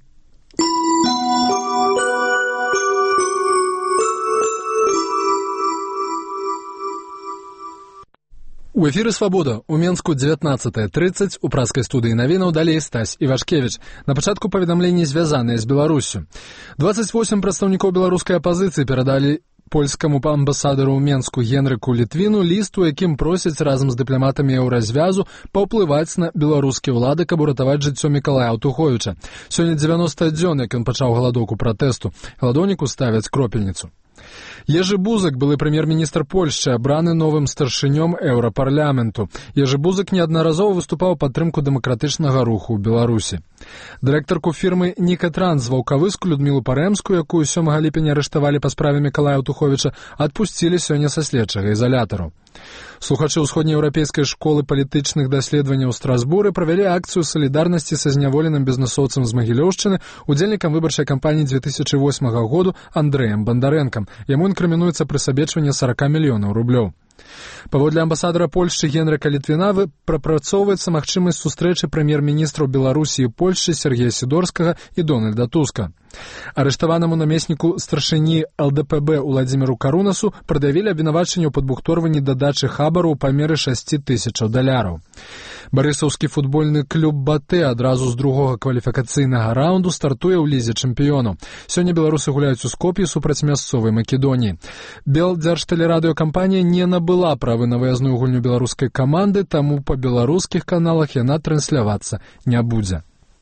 У эфіры «Свабода» у Менску девятнадцатая тридцать, у праскай студыі навінаў далей Стась Івашкевіч. На пачатку паведамленні звязаныя з Беларуссю. двадцать восемь прадстаўнікоў беларускай апазіцыі перадалі польскаму амбасадару ў Менску Генрыку Літвіну ліст, у якім просяць разам з дыпламатамі еўразвязу паўплываць на беларускія ўлады, каб уратаваць жыццё Мікалая Аўтуховіча. Сёння девяносто дзён, як ён пачаў галадоўку пратэсту. Галадоўніку ставяць кропельніцу. Ежы Бузак, былы прэм'ер-міністр Польшчы, абраны новым старшынём Еўрапарламенту. Ежы Бузак неаднаразова выступаў у падтрымку дэмакратычнага руху ў Беларусі. Дырэктарку фірмы «Нікатранс» Ваўкавыску Людмілу Парэмскую, якую сёмага ліпеня арыштавалі па справе Мікалая Аўтуховіча, адпусцілі сёння са следчага ізалятару. Слухачы ўсходнееўрапейскай школы палітычных даследаванняў ў Страсбуры правялі акцыю салідарнасці са зняволеным бізнэсоўцам з Магілёўшчыны, удзельнікам выбарчай кампаніі две тысячи восьмага году Андрэем Бандарэнкам. Яму інкрымінуецца прысабечванне сорок мільёнаў рублёў. Паводле амбасадара Польшчы Генрыка Літвіна прапрацоўваецца магчымасць сустрэчы прэм'ер-міністраў Беларусі і Польшчы Сергея Сідорскага і Дональда Туска. Арыштаванаму намесніку старшыні эл дэ пэ бэ Уладзіміру Карунасу прадавілі абвінавачанне ў падбухторванні дадачы хабару ў памеры шэсць тысячаў даляраў. Барысаўскі футбольны клуб «Батэ» адразу з другога кваліфікацыйнага раунду стартуе ў лізе чэмпіёнаў. Сёння беларусы гуляюць у Скоп'і супраць мясцовай Македоніі. Белдзяржтэлерадыёкампанія не набыла правы на выязную гульню беларускай каманды, таму па беларускіх каналах яна транслявацца не будзе.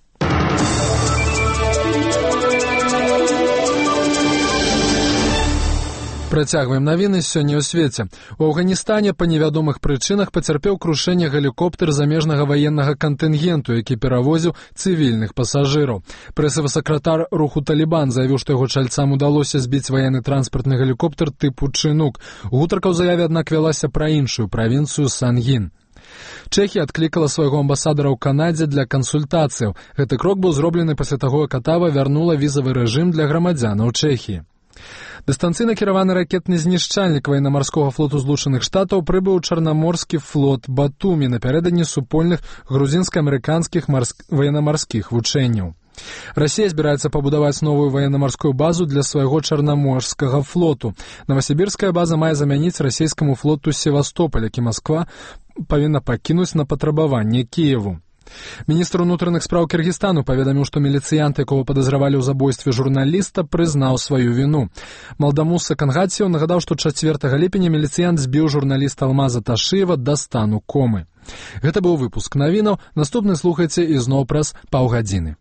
Працягваем навіны сёння ў свеце. У Афганістане па невядомых прычынах пацярпеў крушэнне гелікоптер замежнага ваеннага кантынгенту, які перавозіў цывільных пасажыраў. Прэсавы сакратар руху «Талібан» заявіў, што яго чальцам удалося збіць ваенны транспартны гелікоптер тыпу «Чынук». Гутарка ў заяве, аднак, вялася пра іншую правінцыю Сангін. Чэхія адклікала свайго амбасадара ў Канадзе для кансультацыяў. Гэты крок быў зроблены пасля таго, як Атава вярнула візавы рэжым для грамадзянаў Чэхіі. Дыстанцыйна кіраваны ракетны знішчальнік ваенна-марскога флоту Злучаных Штатаў прыбыў у Чарнаморскі флот Батумі напярэдадні супольных грузінска-амерыканскіх марск... ваенна-марскіх вучэнняў. Расія збіраецца пабудаваць новую ваенна-марскую базу для свайго чарнаморскага флоту. Новасібірская база мае замяніць расійскаму флоту Севастополь, які Масква павінна пакінуць на патрабаванне Кіеву. Міністр унутраных спраў Кіргізстану паведаміў, што міліцыянт, якога падазравалі ў забойстве журналіста, прызнаў сваю віну. Малдамуса Кангатсіў нагадаў, што чацвёртага ліпеня міліцыянт збіў журналіста Алмаза Ташыева да стану комы. Гэта быў выпуск навінаў. Наступны слухайце ізноў праз паўгадзіны.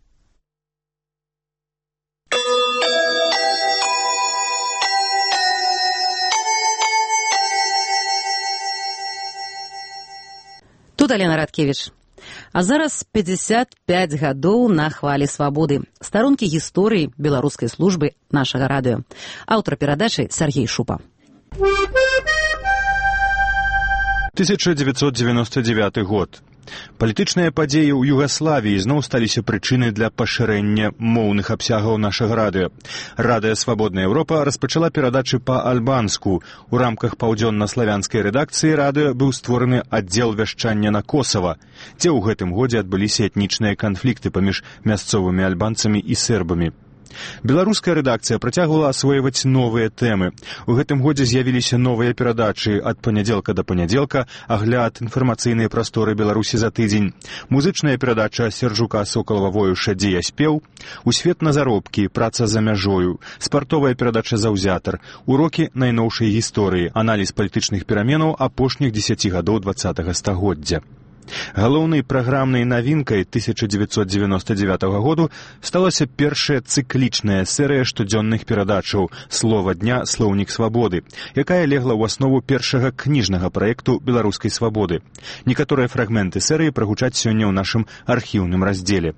Тут Алена Радкевіч. А зараз пятьдесят пять гадоў на хвалі свабоды. Старонкі гісторыі беларускай службы нашага радыё. Аўтар перадачы Сергей Шупа. тысяча девятьсот девяносто девятый год. Палітычныя падзеі ў Югаславіі зноў сталіся прычынай для пашырэння моўных абсягаў нашага радыё. Радыё «Свабодная Еўропа» распачала перадачы па-альбанску. У рамках паўдзённа-славянскай рэдакцыі радыё быў створаны аддзел вяшчання на Косава, дзе ў гэтым годзе адбыліся этнічныя канфлікты паміж мясцовымі альбанцамі і сербамі. Беларуская рэдакцыя працягвала асвойваць новыя тэмы. У гэтым годзе з'явіліся новыя перадачы ад панядзелка да панядзелка, агляд інфармацыйнай прасторы Беларусі за тыдзень, музычная перадача Сержука Сокалава-Воюша «Дзе я спеў», «У свет на заробкі», «Праца за мяжою», спартовая перадача «Заўзятар», урокі найноўшай гісторыі, аналіз палітычных пераменаў апошніх дзесяці гадоў дваццатага стагоддзя. Галоўнай праграмнай навінкай тысяча девятьсот девяносто девятого году сталася першая цыклічная серыя штодзённых перадачаў «Слова дня. Слоўнік свабоды», якая легла ў аснову першага кніжнага праекту беларускай свабоды. Некаторыя фрагменты серыі прагучаць сёння ў нашым архіўным раздзеле.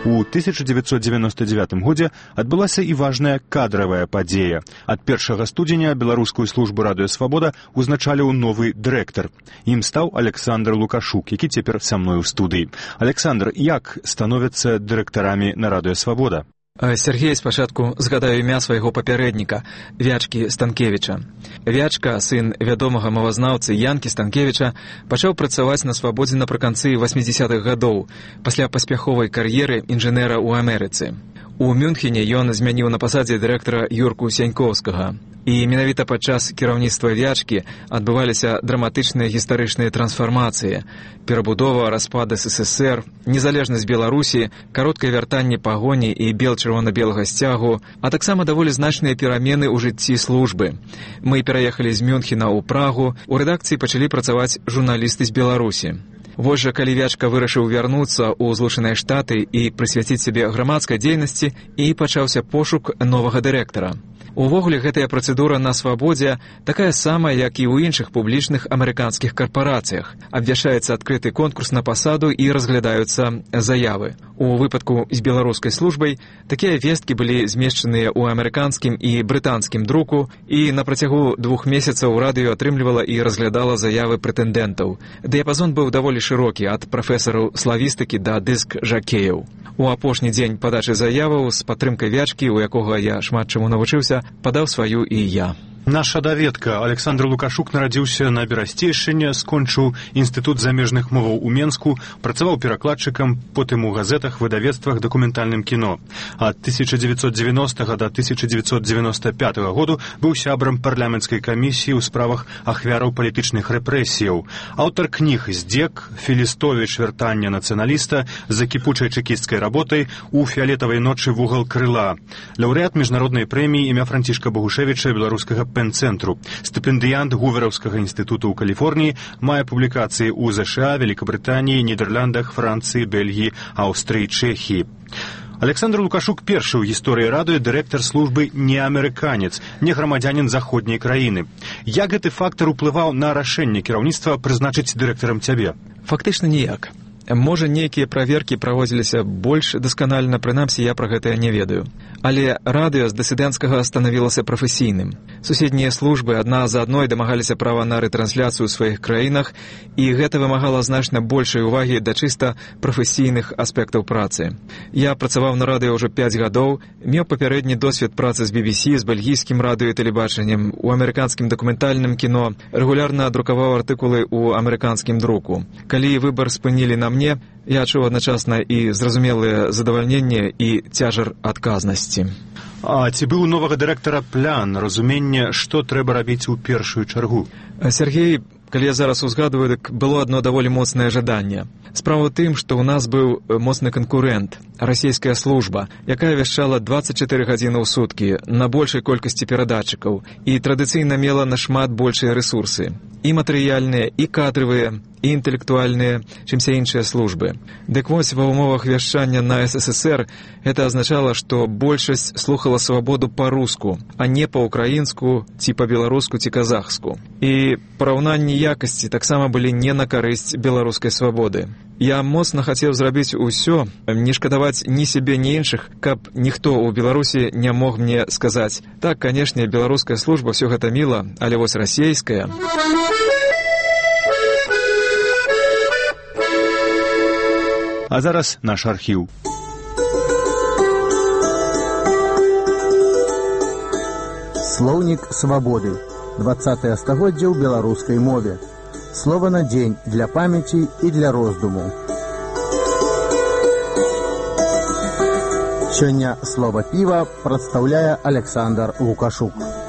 У тысяча девятьсот девяносто девятым годзе адбылася і важная кадравая падзея. Ад першага студзеня беларускую службу радыё Свабода узначаліў новы дырэктар. Ім стаў Александр Лукашук, які цяпер са мной у студыі. Александр, як становяцца дырэктарамі на радыё Свабода? Сергей спачатку згадаю імя свайго папярэдніка, Вячкі Станкевіча. Вячка, сын вядомага мовазнаўцы Янкі Станкевіча, пачаў працаваць на Свабодзе напрыканцы васьмідзесятых гадоў, пасля паспяховай кар'еры інжынера ў Амерыцы. У Мюнхене ён змяніў на пасадзе дырэктара Юрку Сянькоўскага. І менавіта падчас кіраўніцтва Вячкі адбываліся драматычныя гістарычныя трансфармацыі, перабудова, распад эс эс эс эр, незалежнасць Беларусі, кароткае вяртанне пагоні і бел-чырвона-белага сцягу, а таксама даволі значныя перамены ў жыцці службы. Мы пераехалі з Мюнхена ў Прагу, у рэдакцыі пачалі працаваць журналісты з Беларусі. Вось жа, калі Вячка вырашыў вярнуцца ў Злучаныя Штаты і прысвяціць сябе грамадскай дзейнасці, і пачаўся пошук новага дырэктара. Увогуле, гэтая працэдура на Свабодзе такая самая, як і ў іншых публічных амерыканскіх карпарацыях. Абвяшчаецца адкрыты конкурс на пасаду і разглядаюцца заявы. У выпадку з беларускай службай такія весткі былі змешчаныя ў амерыканскім і брытанскім друку, і на працягу двух месяцаў радыё атрымлівала і разглядала заявы прэтэндэнтаў. Дыяпазон быў даволі шырокі, ад прафесараў славістыкі да дыск-жакеяў. У апошні дзень падачы заяваў з падтрымкай Вячкі, у якога я шмат чаму навучыўся, падаў сваю і я. Наша даведка. Александр Лукашук нарадзіўся на Берасцейшчыне, скончыў інстытут замежных моваў у Менску, працаваў перакладчыкам, потым у газетах, выдавецтвах, дакументальным кіно. Ад тысяча девятьсот девяностого да тысяча девятьсот девяносто пятого году быў сябрам парламенцкай камісіі ў справах ахвяраў палітычных рэпрэсіяў. Аўтар кніг «Здзек», «Філістовіч. Вяртанне нацыяналіста», «За кіпучай чэкісцкай работай», «У фіялетавай ночы вугал крыла». Лаўрэат міжнароднай прэміі імя Францішка Богушевіча, беларускага пен-цэнтру. Стыпендыянт Гувераўскага інстытуту ў Каліфорніі, мае публікацыі ў ЗША, Великабрытаніі, Нідерландах, Францыі, Бельгіі, Аўстрыі, Чэхіі. Александр Лукашук першы ў гісторыі радыё дырэктар службы не амерыканец, не грамадзянін заходняй краіны. Як гэты фактар уплываў на рашэнне кіраўніцтва прызначыць дырэктарам цябе? Фактычна ніяк. Можа, нейкія праверкі праводзіліся больш дасканальна, прынамсі я пра гэта не ведаю. Але радыё з дысідэнцкага станавілася прафесійным. Суседнія службы адна за адной дамагаліся права на рэтрансляцыю ў сваіх краінах, і гэта вымагала значна большай увагі да чыста прафесійных аспектаў працы. Я працаваў на радыё ўжо пяць гадоў, меў папярэдні досвед працы з би би сі, з бельгійскім радыё і тэлебачаннем, у амерыканскім дакументальным кіно, рэгулярна друкаваў артыкулы ў амерыканскім друку. Калі выбар спынілі на мне, я адчуў адначасна і зразумелае задавальненне і цяжар адказнасці. А ці быў у новага дырэктара план, разуменне, што трэба рабіць у першую чаргу? Сергей, калі я зараз узгадываю, так было адно даволі моцнае жаданне. Справа ў тым, што ў нас быў моцны канкурэнт, расійская служба, якая вяшчала дваццаць чатыры гадзіны ў суткі на большай колькасці перадатчыкаў і традыцыйна мела нашмат большыя рэсурсы, і матэрыяльныя, і кадрывыя, і інтэлектуальныя, чымся іншыя службы. Дык вось, ва ўмовах вяшчання на эс эс эс эр гэта азначала, што большасць слухала свабоду па-руску, а не па-украінску, ці па-беларуску, ці казахску. І параўнанні якасці таксама былі не на карысць беларускай свабоды. Я моцна хацеў зрабіць усё, не шкадаваць ні сябе, ні іншых, каб ніхто ў Беларусі не мог мне сказаць: так, канешне, беларуская служба, ўсё гэта міла, але вось расейская... А зараз наш архіў. Слоўнік свабоды. дваццатае стагоддзе ў беларускай мове. Слова на дзень для памяці і для роздуму. Сёння слова піва прадстаўляе Александр Лукашук.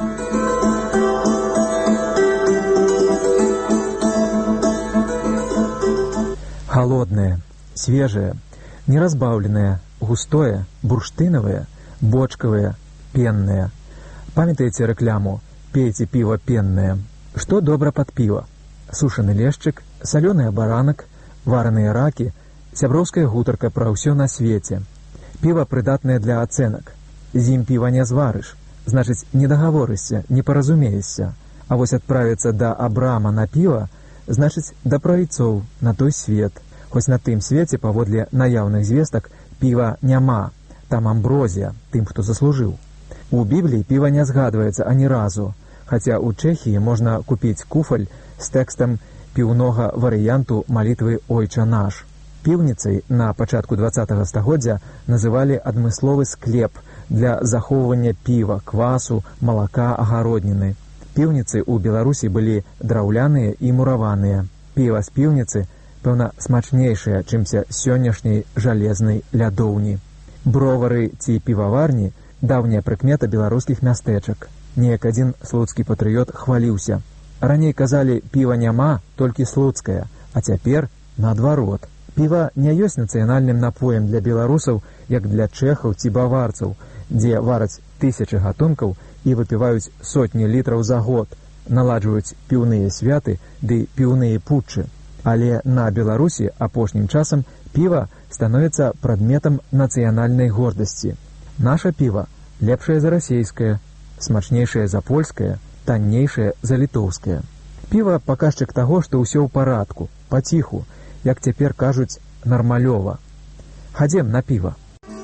Холодное, свежее, неразбавленное, густое, бурштыновое, бочковое, пенное. Памятаеце рэкляму «Пейте пиво пенное». Што добра пад піва? Сушаны лешчык, салёны баранак, вараныя ракі, сяброўская гутарка пра ўсё на свеце. Піва прыдатнае для ацэнак. З ім піва не зварыш, значыць, не дагаворышся, не паразумеешся. А вось адправіцца да Абрама на піва, значыць, да прайцоў на той свет. Хоць на тым свеце, паводле наяўных звестак, Піва няма, там амброзія, тым, хто заслужыў. У Бібліі піва не згадваецца ані разу, хаця ў Чэхіі можна купіць куфаль з тэкстам піўнога варыянту малітвы «Ойча наш». Піўніцай на пачатку дваццатага стагоддзя называлі адмысловы склеп для захоўвання піва, квасу, малака, агародніны. Піўніцы ў Беларусі былі драўляныя і мураваныя. Піва з піўніцы, пэўна, смачнейшае, чымся сённяшняй жалезнай лядоўні. Бровары ці піваварні – даўняя прыкмета беларускіх мястэчак. Неяк адзін слуцкі патрыёт хваліўся. Раней казалі, піва няма, толькі слуцкае, а цяпер наадварот. Піва не ёсць нацыянальным напоем для беларусаў, як для чэхаў ці баварцаў, дзе вараць тысячы гатункаў і выпіваюць сотні літраў за год, наладжваюць піўныя святы ды піўныя путчы. Але на Беларусі апошнім часам піва становіцца прадметам нацыянальнай гордасці. Наша піва лепшае за расейскае, смачнейшае за польскае, таннейшае за літоўскае. Піва паказчык таго, што ўсё ў парадку, паціху, як цяпер кажуць, нармалёва. Хадзем на піва.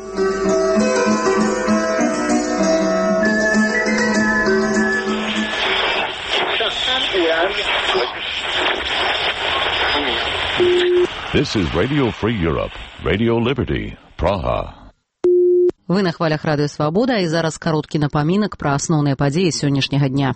This is Radio Free Europe, Radio Liberty, Praha. Вы на хвалях Радыё Свабода, і зараз кароткі напамінак пра асноўныя падзеі сённяшняга дня.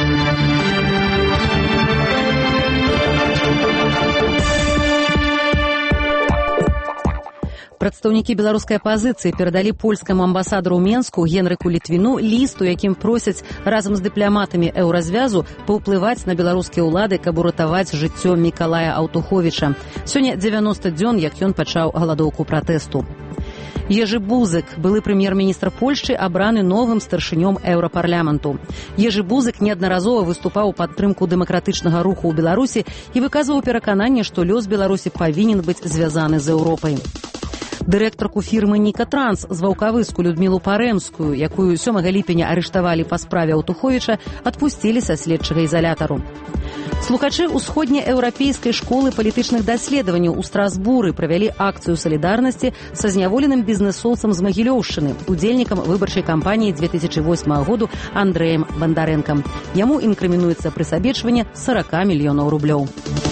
Прадстаўнікі беларускай апазіцыі перадалі польскаму амбасадару ў Менску Генрыку Літвіну ліст, у якім просяць разам з дыпламатамі еўразвязу паўплываць на беларускія ўлады, каб уратаваць жыццё Мікалая Аўтуховіча. Сёння дзевяноста дзён, як ён пачаў галадоўку пратэсту. Ежы Бузык, былы прэм'ер-міністр Польшчы, абраны новым старшынём еўрапарламенту. Ежы Бузык неаднаразова выступаў у падтрымку дэмакратычнага руху ў Беларусі і выказваў перакананне, што лёс Беларусі павінен быць звязаны з Еўропай. Дырэктарку фірмы «Нікатранс» з Ваўкавыску Людмілу Парэмскую, якую сёмага ліпеня арыштавалі па справе Аўтуховіча, адпусцілі са следчага ізалятару. Слухачы ўсходнееўрапейскай школы палітычных даследаванняў у Страсбуры правялі акцыю салідарнасці са зняволеным бізнэсоўцам з Магілёўшчыны, удзельнікам выбарчай кампаніі две тысячы восьмага году Андрэем Бандарэнкам. Яму інкрымінуецца прысабечванне сорок мільёнаў рублёў.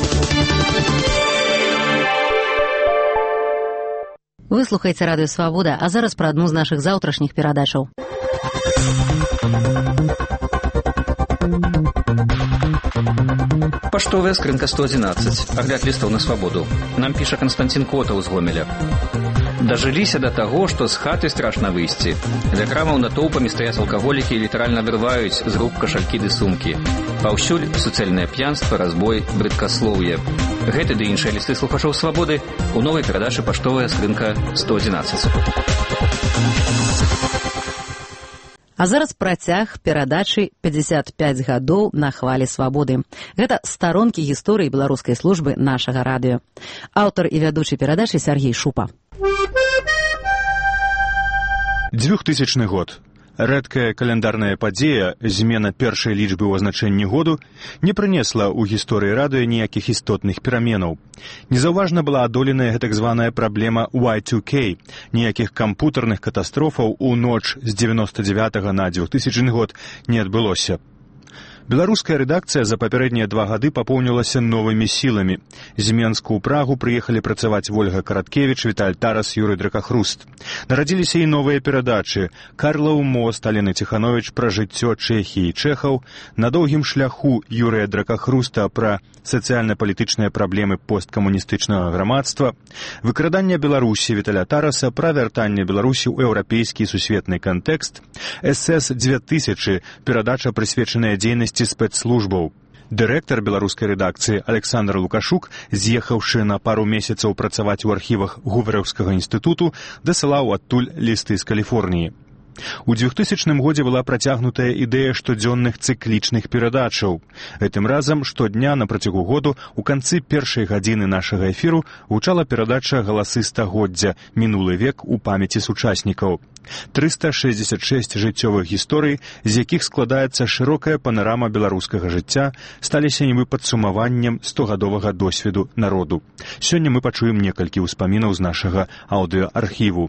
Вы слухаеце Радыё Свабода, а зараз пра адну з нашых заўтрашніх перадачаў. Паштовая скрынка сто адзінаццаць. Агляд лістаў на свабоду. Нам піша Канстантин Котаў з Гомеля. Дажыліся да таго, што з хаты страшна выйсці. Ля крамаў натоўпамі стаяць алкаголікі і літаральна вырваюць з рук кашалькі ды сумкі. Паўсюль суцэльнае п'янства, разбой, брыдкаслоўе. Гэты ды іншыя лісты слухачоў свабоды у новай перадачы «Паштовая скрынка сто адзінаццаць». А зараз працяг перадачы пятьдесят пять гадоў на хвалі свабоды. Гэта старонкі гісторыі беларускай службы нашага радыё. Аўтар і вядучы перадачы Сяргей Шупа. двухтысячны год. Рэдкая каляндарная падзея, змена першай лічбы ў азначэнні году, не прынесла ў гісторыі радыё ніякіх істотных пераменаў. Незаўважна была адоленая гэтак званая праблема уай ту кей, ніякіх кампутарных катастрофаў у ноч з дзевяноста дзевятага на двухтысячны год не адбылося. Беларуская рэдакцыя за папярэднія два гады папоўнілася новымі сіламі. З Менску ў Прагу прыехалі працаваць Вольга Караткевіч, Віталь Тарас, Юрый Дракахруст. Нарадзіліся і новыя перадачы. Карлаў мост, Алена Ціхановіч пра жыццё Чэхіі і чэхаў, на доўгім шляху Юрыя Дракахруста пра сацыяльна-палітычныя праблемы посткамуністычнага грамадства, выкрадання Беларусі Віталя Тараса пра вяртанне Беларусі ў еўрапейскі сусветны кантэкст, эс эс две тысячы, перадача прысвечаная дзейнасці спецслужбаў. Дырэктар беларускай рэдакцыі Александр Лукашук, з'ехаўшы на пару месяцаў працаваць у архівах Гувераўскага інстытуту, дасылаў адтуль лісты з Каліфорніі. У двухтысячным годзе была працягнутая ідэя штодзённых цыклічных перадачаў. Гэтым разам штодня на працягу году у канцы першай гадзіны нашага эфіру гучала перадача «Галасы стагоддзя. Мінулы век у памяці сучаснікаў». трыста шэсцьдзесят шэсць жыццёвых гісторый, з якіх складаецца шырокая панарама беларускага жыцця, сталіся нібы падсумаваннем стогадовага досведу народу. Сёння мы пачуем некалькі ўспамінаў з нашага аўдыоархіву.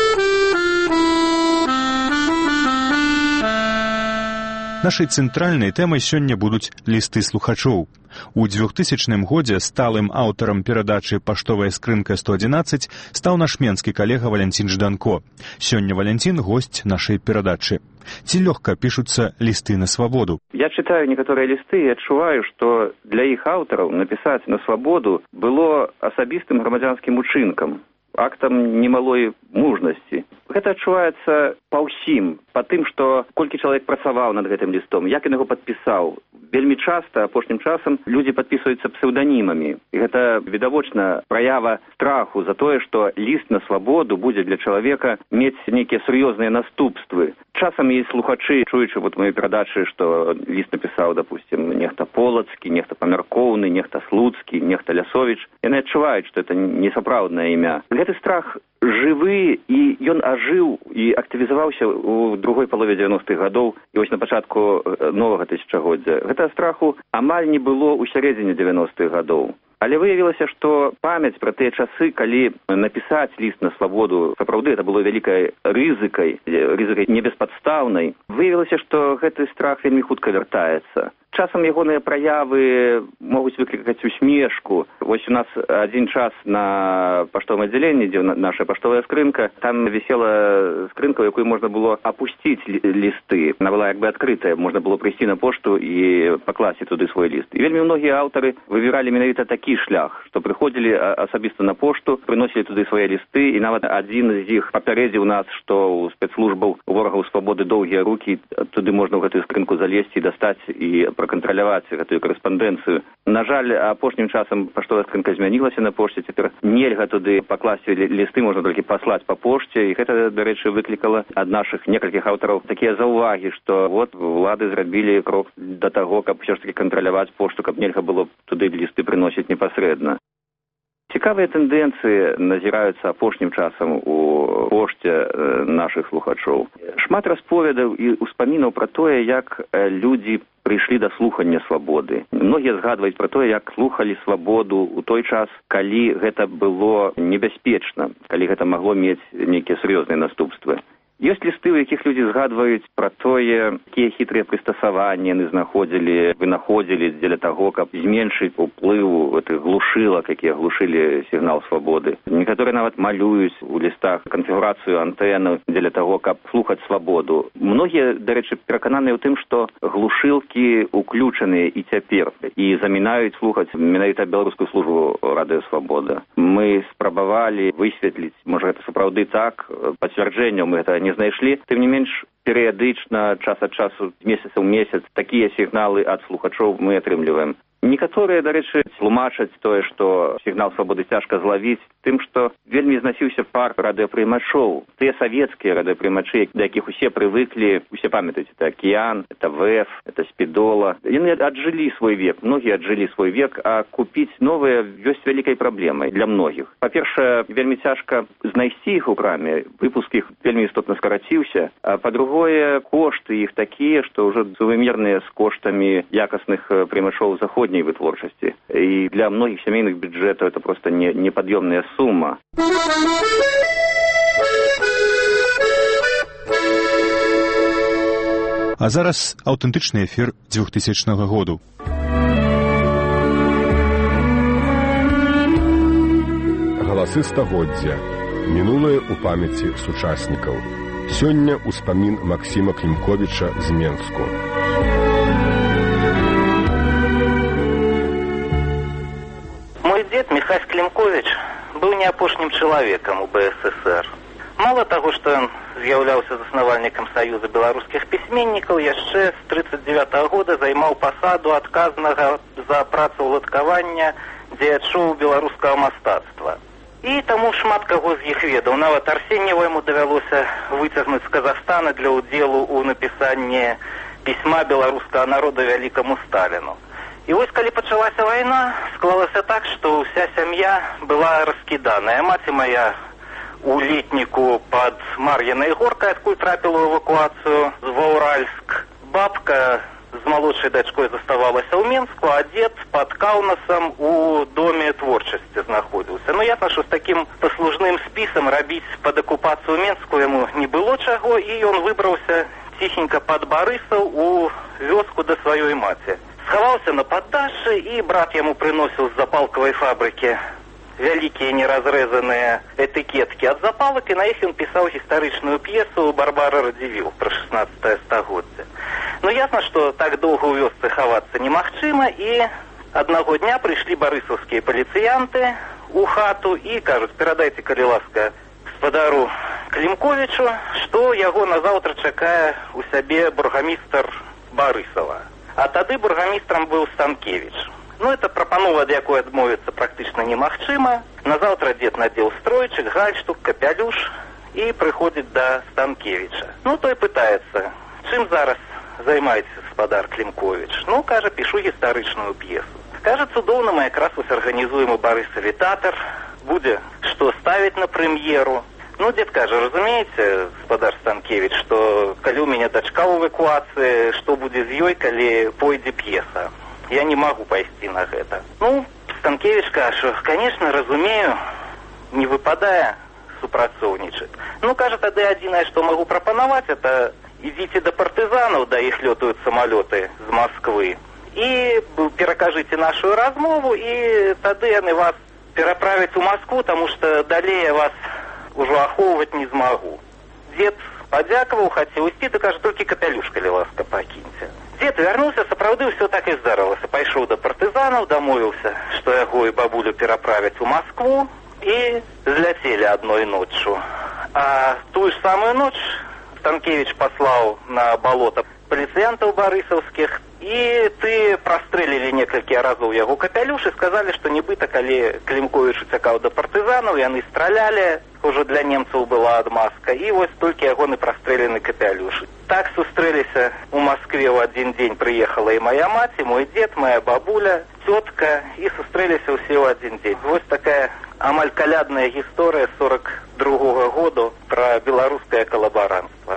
Нашай цэнтральнай тэмай сёння будуць лісты слухачоў. У двухтысячным годзе сталым аўтарам перадачы «Паштовая скрынка сто адзінаццаць» стаў наш менскі калега Валянцін Жданко. Сёння Валянцін — госць нашай перадачы. Ці лёгка пішуцца лісты на свабоду? Я читаю некаторыя лісты і адчуваю, што для іх аўтараў напісаць на свабоду было асабістым грамадзянскім учынкам, актам немалой мужнасці. Гэта адчуваецца па ўсім, па тым, што колькі чалавек працаваў над гэтым лістом, як ён яго падпісаў. Вельмі часта, апошнім часам, людзі падпісваюцца псеўданімамі. І гэта відавочна праява страху за тое, што ліст на свабоду будзе для чалавека мець нейкія сур'ёзныя наступствы. Часам і слухачы, чуючы вот мае перадачы, што ліст напісаў, допустим, нехта Полацкі, нехта Памяркоўны, нехта Слуцкі, нехта Лясовіч, яны адчуваюць, што это несапраўднае імя. Гэты страх жывы, і ён ажыў і актывізаваўся ў другой палове дзевяностых гадоў і вось на пачатку новага тысячагоддзя. Гэта страху амаль не было ў сярэдзіне дзевяностых гадоў. Але выявілася, што памяць пра тыя часы, калі напісаць ліст на свабоду, сапраўды, это было вялікай рызыкай, рызыкай небеспадстаўнай. Выявілася, што гэты страх вельмі хутка вяртаецца. Часам ягоныя праявы могуць выклікаць усмешку. Вось у нас адзін час на паштовым аддзяленні, дзе наша паштовая скрынка, там вісела скрынка, у якой можна было апусціць лісты. Она была як бы адкрытая, можна было прыйсці на пошту і пакласці туды свой ліст. І вельмі многія аўтары выбіралі менавіта такі шлях, што прыходзілі асабіста на пошту, прыносілі туды свае лісты, і нават адзін з іх папярэдзіў нас, што ў спецслужбаў у ворагаў свабоды доўгія рукі, туды можна ў гэтую скрынку залезці і дастаць і пракантраляваць гэтую карэспандэнцыю. На жаль, апошнім часам паштовая скрынка змянілася на пошце, цяпер нельга туды пакласці лісты, можна толькі паслаць па пошце, і гэта, дарэчы, выклікала ад нашых некалькіх аўтараў такія заўвагі, што вот улады зрабілі крок да таго, каб ўсё ж такі кантраляваць пошту, каб нельга было туды лісты прыносіць непасрэдна. Цікавыя тэндэнцыі назіраюцца апошнім часам у пошце нашых слухачоў. Шмат расповедаў і ўспамінаў пра тое, як людзі прыйшлі да слухання свабоды. Многія згадваюць пра тое, як слухалі свабоду ў той час, калі гэта было небяспечна, калі гэта магло мець нейкія сур'ёзныя наступствы. Ёсць лісты, у якіх людзі згадваюць пра тое, якія хітрыя прыстасаванні яны знаходзілі, вынаходзілі дзеля таго, каб зменшыць уплыў гэтых глушылак, якія глушылі сігнал свабоды. Некаторыя нават малююць у лістах канфігурацыю антэну дзеля таго, каб слухаць свабоду. Многія, дарэчы, перакананыя ў тым, што глушылкі уключаныя і цяпер, і замінаюць слухаць менавіта беларускую службу радыёсвабода. Мы спрабавалі высветліць, можа, гэта сапраўды так, пацвярджэнняў мы гэта не знайшлі. Тым не менш, перыядычна, час ад часу, з месяца ў месяц, такія сігналы ад слухачоў мы атрымліваем. Некаторыя, дарэчы, тлумачаць тое, што сігнал свабоды цяжка злавіць, тым, што вельмі знасіўся парк радыёпрыймачоў. Тыя савецкія радыёпрыймачы, да якіх усе прывыклі, усе памятаюць, это «Акіян», это «ВЭФ», это «Спідола». Яны аджылі свой век, многія аджылі свой век, а купіць новыя ёсць вялікай праблемай для многіх. Па-першае, вельмі цяжка знайсці іх у краме, выпуск іх вельмі істотна скараціўся, а па-другое, кошты іх такія, што ўжо сувымерныя з коштамі якасных прыймачоў заходніх вытворчасці. І для многіх сямейных бюджэтаў это просто не, непад'ёмная сума. А зараз аўтэнтычны эфір двухтысячнага году. Галасы стагоддзя. Мінулае ў памяці сучаснікаў. Сёння ўспамін Максіма Клімковіча з Менску. Мой дед Михась Клімковіч быў не апошнім чалавекам у бэ эс эсэр. Мало таго, што ён з'яўляўся заснавальнікам Саюза беларускіх пісьменнікаў, яшчэ з трыццаць дзевятага года займаў пасаду адказнага за працаўладкаванне дзеячоў беларускага мастацтва. І таму шмат каго з іх ведаў. Нават Арсеньеву яму давялося выцягнуць з Казахстана для ўдзелу ў напісанні пісьма беларускага народа вялікаму Сталіну. І вось калі пачалася вайна, склалася так, што ўся сям'я была раскіданая. Маці мая у летніку пад Мар'янай горкай, адкуль трапіла ў эвакуацыю ва Уральск. Бабка з малодшай дачкой заставалася ў Менску, а дзед пад Каўнасам у доме творчасці знаходзіўся. Ну, ясна, што з такім паслужным спісам рабіць пад акупацыю Менску яму не было чаго, і ён выбраўся ціхенька пад Барысаў у вёску да сваёй маці. Схаваўся на паддашшы, і брат яму прыносіў з запалкавай фабрыкі вялікія неразрэзаныя этыкеткі ад запалак, і на іх ён пісаў гістарычную п'есу «Барбара Радзівіл» пра шаснаццатае стагоддзе. Ну, ясна, што так доўга ў вёсцы хавацца немагчыма, і аднаго дня прыйшлі барысаўскія паліцыянты ў хату і кажуць: перадайце, калі ласка, гаспадару Клімковічу, што яго назаўтра чакае ў сябе бургамістр Барысава. А тады бургамістрам быў Станкевіч. Ну, это прапанова, ад якой адмовіцца практычна немагчыма. Назаўтра дзед надзеў стройчык, гальштук, капялюш і прыходзіць да Станкевіча. Ну, той пытаецца: чым зараз займаецца гаспадар Клімковіч? Ну, кажа, пішу гістарычную п'есу. Кажа, цудоўна, мы якраз вось арганізуем у Барысаве тэатр, будзе што ставіць на прэм'еру. Ну, дзед кажа: разумееце, гаспадар Станкевіч, што калі ў мяне дачка ў эвакуацыі, што будзе з ёй, калі пойдзе п'еса? Я не магу пайсці на гэта. Ну, Станкевіч кажа: конечно, разумею, не выпадае супрацоўнічаць. Ну, кажа, тады адзінае, што магу прапанаваць, это ідзіце да партызанаў, да іх лётаюць самалёты з Масквы, і перакажыце нашу размову, і тады яны вас пераправяць у Маскву, таму што далей я вас ужо ахоўваць не змагу. Дзед падзякаваў, хацеў ісці, то кажа: толькі капялюш, калі ласка, пакіньце. Дзед вярнуўся, сапраўды ўсё так і здарылася. Пайшоў да партызанаў, дамовіўся, што яго і бабулю пераправяць у Маскву, і зляцелі адной ноччу. А тую ж самую ноч Станкевіч паслаў на балота паліцыянтаў барысаўскіх, і ты прастрэлілі некалькі разоў яго капялюш і сказалі, што нібыта, калі Клімковіч уцякаў да партызанаў, яны стралялі, ужо для немцаў была адмазка, і вось толькі ягоны прастрэлены капялюш. Так сустрэліся ў Маскве ў адзін дзень, прыехала і мая маці, мой дзед, мая бабуля, цётка, і сустрэліся ўсе ў адзін дзень. Вось такая амаль калядная гісторыя сорок другога году пра беларускае калабаранства.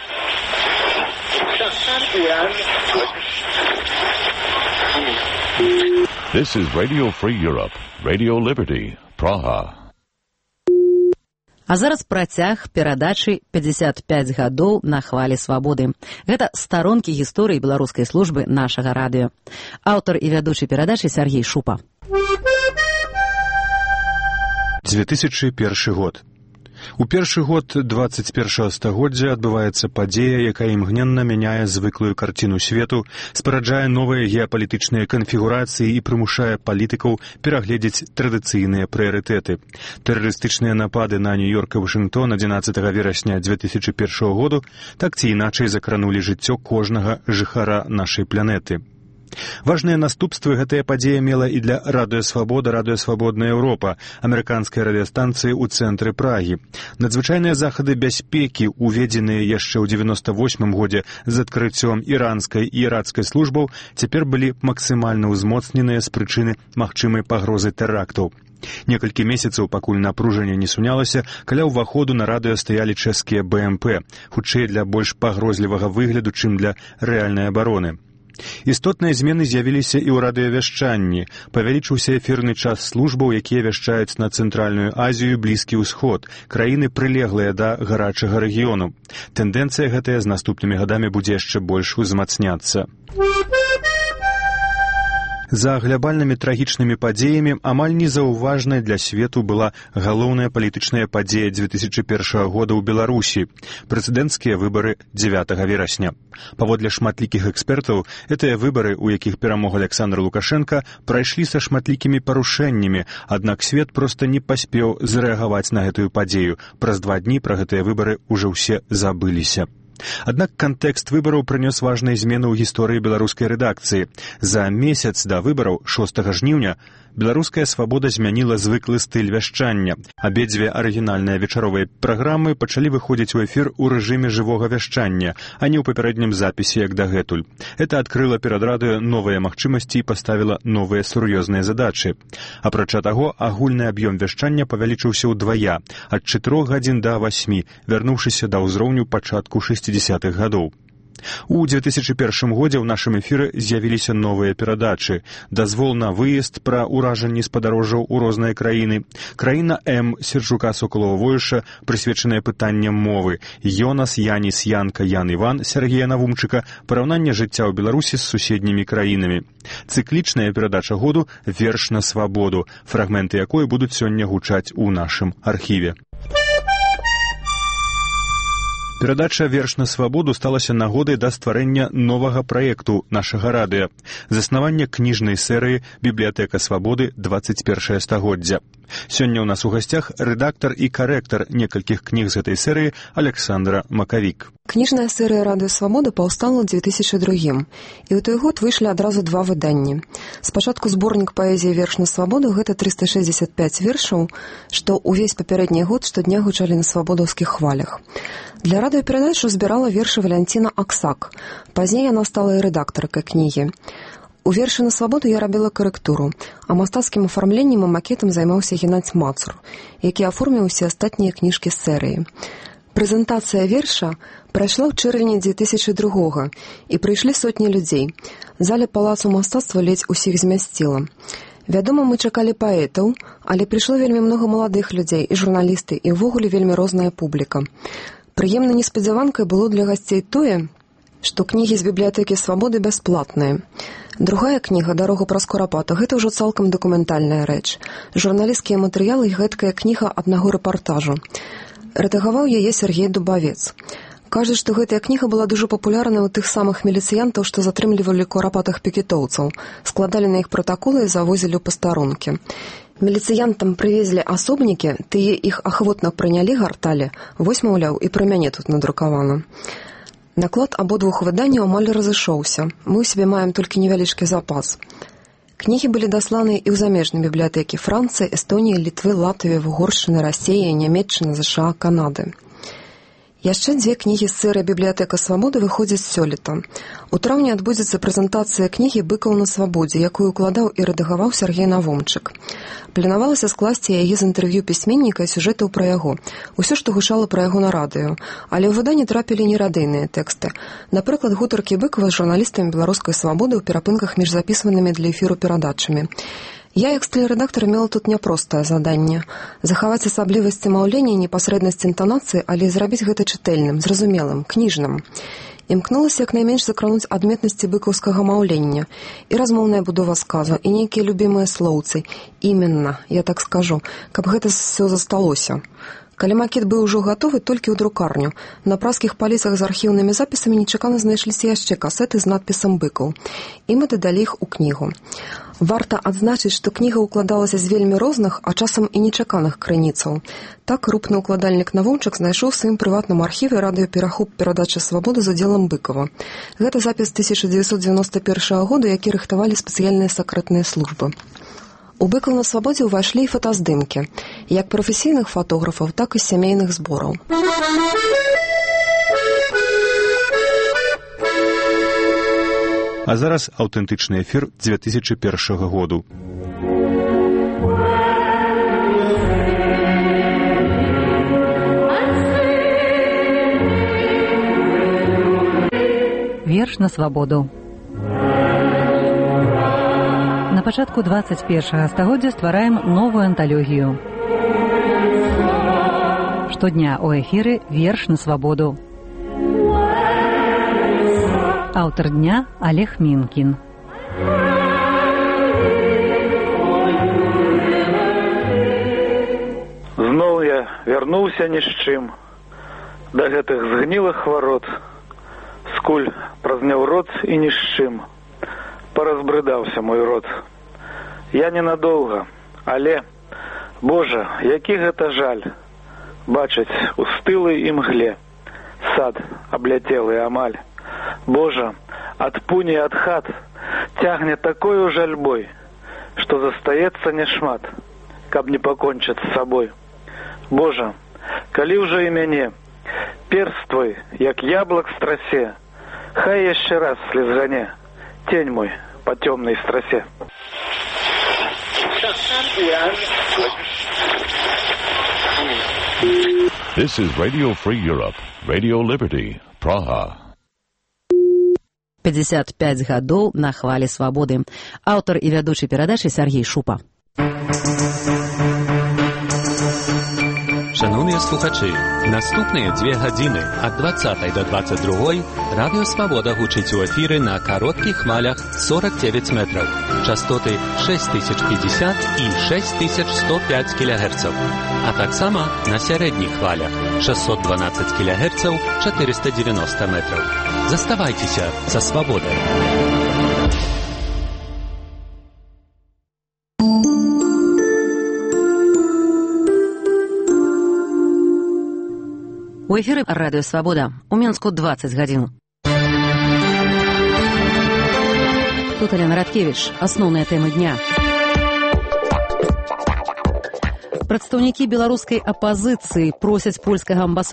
This is Radio Free Europe, Radio Liberty, Praha. А зараз працяг перадачы пяцьдзясят пяць гадоў на хвалі свабоды. Гэта старонкі гісторыі беларускай службы нашага радыё. Аўтар і вядучы перадачы Сергей Шупа. две тысячи першы год. У першы год двадцать першага стагоддзя адбываецца падзея, якая імгненна мяняе звыклую карціну свету, спараджае новыя геапалітычныя канфігурацыі і прымушае палітыкаў перагледзець традыцыйныя прыярытэты. Тэрарыстычныя напады на Нью-Йорк і Вашынгтон адзінаццатага верасня две тысячи першага году так ці іначай закранулі жыццё кожнага жыхара нашай планеты. Важныя наступствы гэтая падзея мела і для радыёсвабода, радыёсвабодная Еўропа, амерыканскай радыёстанцыі ў цэнтры Прагі. Надзвычайныя захады бяспекі, уведзеныя яшчэ ў дзевяноста восьмым годзе з адкрыццём іранскай і іракскай службаў, цяпер былі максімальна ўзмоцненыя з прычыны магчымай пагрозы тэрактаў. Некалькі месяцаў, пакуль напружанне не сунялася, каля ўваходу на радыё стаялі чэшскія бэ эм пэ, хутчэй для больш пагрозлівага выгляду, чым для рэальнай абароны. Істотныя змены з'явіліся і ў радыёвяшчанні. Павялічыўся эфірны час службаў, якія вяшчаюць на Цэнтральную Азію, Блізкі ўсход, краіны прылеглыя да гарачага рэгіёну. Тэндэнцыя гэтая з наступнымі гадамі будзе яшчэ больш узмацняцца. За глябальнымі трагічнымі падзеямі амаль незаўважнай для свету была галоўная палітычная падзея две тысячи першага года ў Беларусі – прэзідэнцкія выбары дзевятага верасня. Паводле шматлікіх экспертаў, гэтыя выбары, у якіх перамог Аляксандр Лукашенка, прайшлі са шматлікімі парушэннямі, аднак свет проста не паспеў зрэагаваць на гэтую падзею. Праз два дні пра гэтыя выбары ўжо ўсе забыліся. Аднак кантэкст выбараў прынёс важныя змены ў гісторыі беларускай рэдакцыі. За месяц да выбараў, шостага жніўня, «Беларуская свабода» змяніла звыклы стыль вяшчання. Абедзве арыгінальныя вечаровыя праграмы пачалі выходзіць у эфір у рэжыме жывога вяшчання, а не ў папярэднім запісе, як дагэтуль. Это адкрыла перад радыё новыя магчымасці і паставіла новыя сур'ёзныя задачы. Апрача таго, агульны аб'ём вяшчання павялічыўся ўдвая, ад чатырох гадзін да васьмі, вярнуўшыся да ўзроўню пачатку шэсцідзесятых гадоў. У дзве тысячы першым годзе ў нашым эфіры з'явіліся новыя перадачы. «Дазвол на выезд» пра ўражанні спадарожжаў у розныя краіны, «Краіна М» Серджука Сокалова-Воюша, прысвечаная пытанням мовы, «Йонас, Яніс, Янка, Ян, Іван» Сергея Навумчыка, параўнанне жыцця ў Беларусі з суседнімі краінамі. Цыклічная перадача году «Верш на свабоду», фрагменты якой будуць сёння гучаць у нашым архіве. Перадача «Верш на свабоду» сталася нагодай да стварэння новага праекту нашага радыё, заснавання кніжнай серыі «Бібліятэка свабоды. дваццаць першае стагоддзя». Сёння ў нас у гасцях рэдактар і карэктар некалькіх кніг з гэтай серыі Александра Макавік. Кніжная серыя «Радыё Свабода» паўстала ў дзве тысячы другім, і ў той год выйшлі адразу два выданні. Спачатку зборнік паэзіі «Верш на свабоду» — гэта трыста шэсцьдзесят пяць вершаў, што ўвесь папярэдні год штодня гучалі на свабодаўскіх хвалях. Для радыёперадачы збірала вершы Валянціна Аксак. Пазней яна стала і рэдактаркай кнігі. У «Вершы на свабоду» я рабіла карэктуру, а мастацкім афармленнем і макетам займаўся Геннадзь Мацур, які аформіў усе астатнія кніжкі з серыі. Прэзентацыя верша прайшла ў чэрвені дзве тысячы другога, і прыйшлі сотні людзей. Заля палацу мастацтва ледзь усіх змясціла. Вядома, мы чакалі паэтаў, але прыйшло вельмі многа маладых людзей, і журналісты, і ўвогуле вельмі розная публіка. Прыемнай неспадзяванкай было для гасцей тое, што кнігі з бібліятэкі свабоды бясплатныя. Другая кніга «Дарога праз Курапату» — гэта ўжо цалкам дакументальная рэч. Журналісцкія матэрыялы і гэткая кніга аднаго рэпартажу. Рэдагаваў яе Сергей Дубавец. Кажа, што гэтая кніга была дужа папулярная ў тых самых міліцыянтаў, што затрымлівалі курапатых пікетоўцаў, складалі на іх пратаколы і завозілі ў пастарункі. Міліцыянтам прывезлі асобнікі, тыя іх ахвотна прынялі, гарталі, вось, маўляў, і пра мяне тут надрукавана. Наклад абодвух выданняў амаль разышоўся. Мы ў сябе маем толькі невялічкі запас. Кнігі былі дасланы і ў замежныя бібліятэкі Францыі, Эстоніі, Літвы, Латвіі, Угоршчыны, Расіі, Нямецчыны, ЗША, Канады. Яшчэ дзве кнігі з серыі «Бібліятэка свабоды» выходзяць сёлета. У траўні адбудзецца прэзентацыя кнігі «Быкаў на свабодзе», якую укладаў і рэдагаваў Сергей Навумчык. Планавалася скласці яе з інтэрв'ю пісьменніка і сюжэтаў пра яго, усё, што гучала пра яго на радыё. Але ў выданні трапілі нерадыйныя тэксты. Напрыклад, гутаркі Быкава з журналістамі «Беларускай свабоды» ў перапынках між запісванымі для эфіру перадачамі. Я, як стыль-рэдактар, мела тут няпростае заданне – захаваць асаблівасці маўлення і непасрэднасць інтанацыі, але зрабіць гэта чытэльным, зразумелым, кніжным. Імкнулася як найменш закрануць адметнасці быкаўскага маўлення і размоўная будова сказу, і нейкія любімыя слоўцы. Іменна, я так скажу, каб гэта все засталося. Калі макет быў ужо гатовы, толькі ў друкарню. На праскіх паліцах з архіўнымі запісамі нечакана знайшліся яшчэ касеты з надпісам «Быкаў». І мы дадалі іх у кнігу. Варта адзначыць, што кніга укладалася з вельмі розных, а часам і нечаканых крыніцаў. Так крупны укладальнік Навумчык знайшоў у сваім прыватным архіве радыёперахоп перадачы «Свабоды» з удзелам Быкава. Гэта запіс тысяча дзевяцьсот дзевяноста першага года, які рыхтавалі спецыяльныя сакрэтныя службы. У «Быкаў на свабодзе» ўвайшлі і фотаздымкі, як прафесійных фотографаў, так і сямейных збораў. А зараз аўтэнтычны эфір дзве тысячы першага году. Верш на свабоду. На пачатку дваццаць першага стагоддзя ствараем новую анталогію. Штодня ў эфіры «Верш на свабоду». Аўтар дня – Олег Мінкін. Зноў я вярнуўся ні з чым да гэтых згнілых хварот, скуль праз няўрод і ні з чым паразбрыдаўся мой род. Я ненадоўга, але, Божа, які гэта жаль бачыць у стылай імгле сад облетел и амаль. Боже, от пуни от хат тягне такой жальбой, что застаецца няшмат, каб не покончить с собой. Боже, калі уже и мяне, перст твой, як яблок в страсе, хай еще раз слезгане, тень мой по темной страсе. This is Radio Free Europe, Radio Liberty, Praha. пятьдесят пять гадоў на хвалі свабоды. Аўтар і вядучы перадачы Сергей Шупа. Шановні слухачі, наступні дві години від двадцятої до двадцять другої Радіо Свобода гучить у ефірі на коротких хвалях сорок дев'ять метрів, частоти шість тисяч п'ятдесят і шість тисяч сто п'ять кілогерців, а так само на середніх хвалях шістсот дванадцять кілогерців, чотириста дев'яносто метрів. Заставайтеся за свободою. У эфіры Радыё Свабода. У Менску двадцать гадзін. Тут Алена Радкевіч. Асноўныя тэмы дня. Прадстаўнікі беларускай апазіцыі просяць польскага амбасадора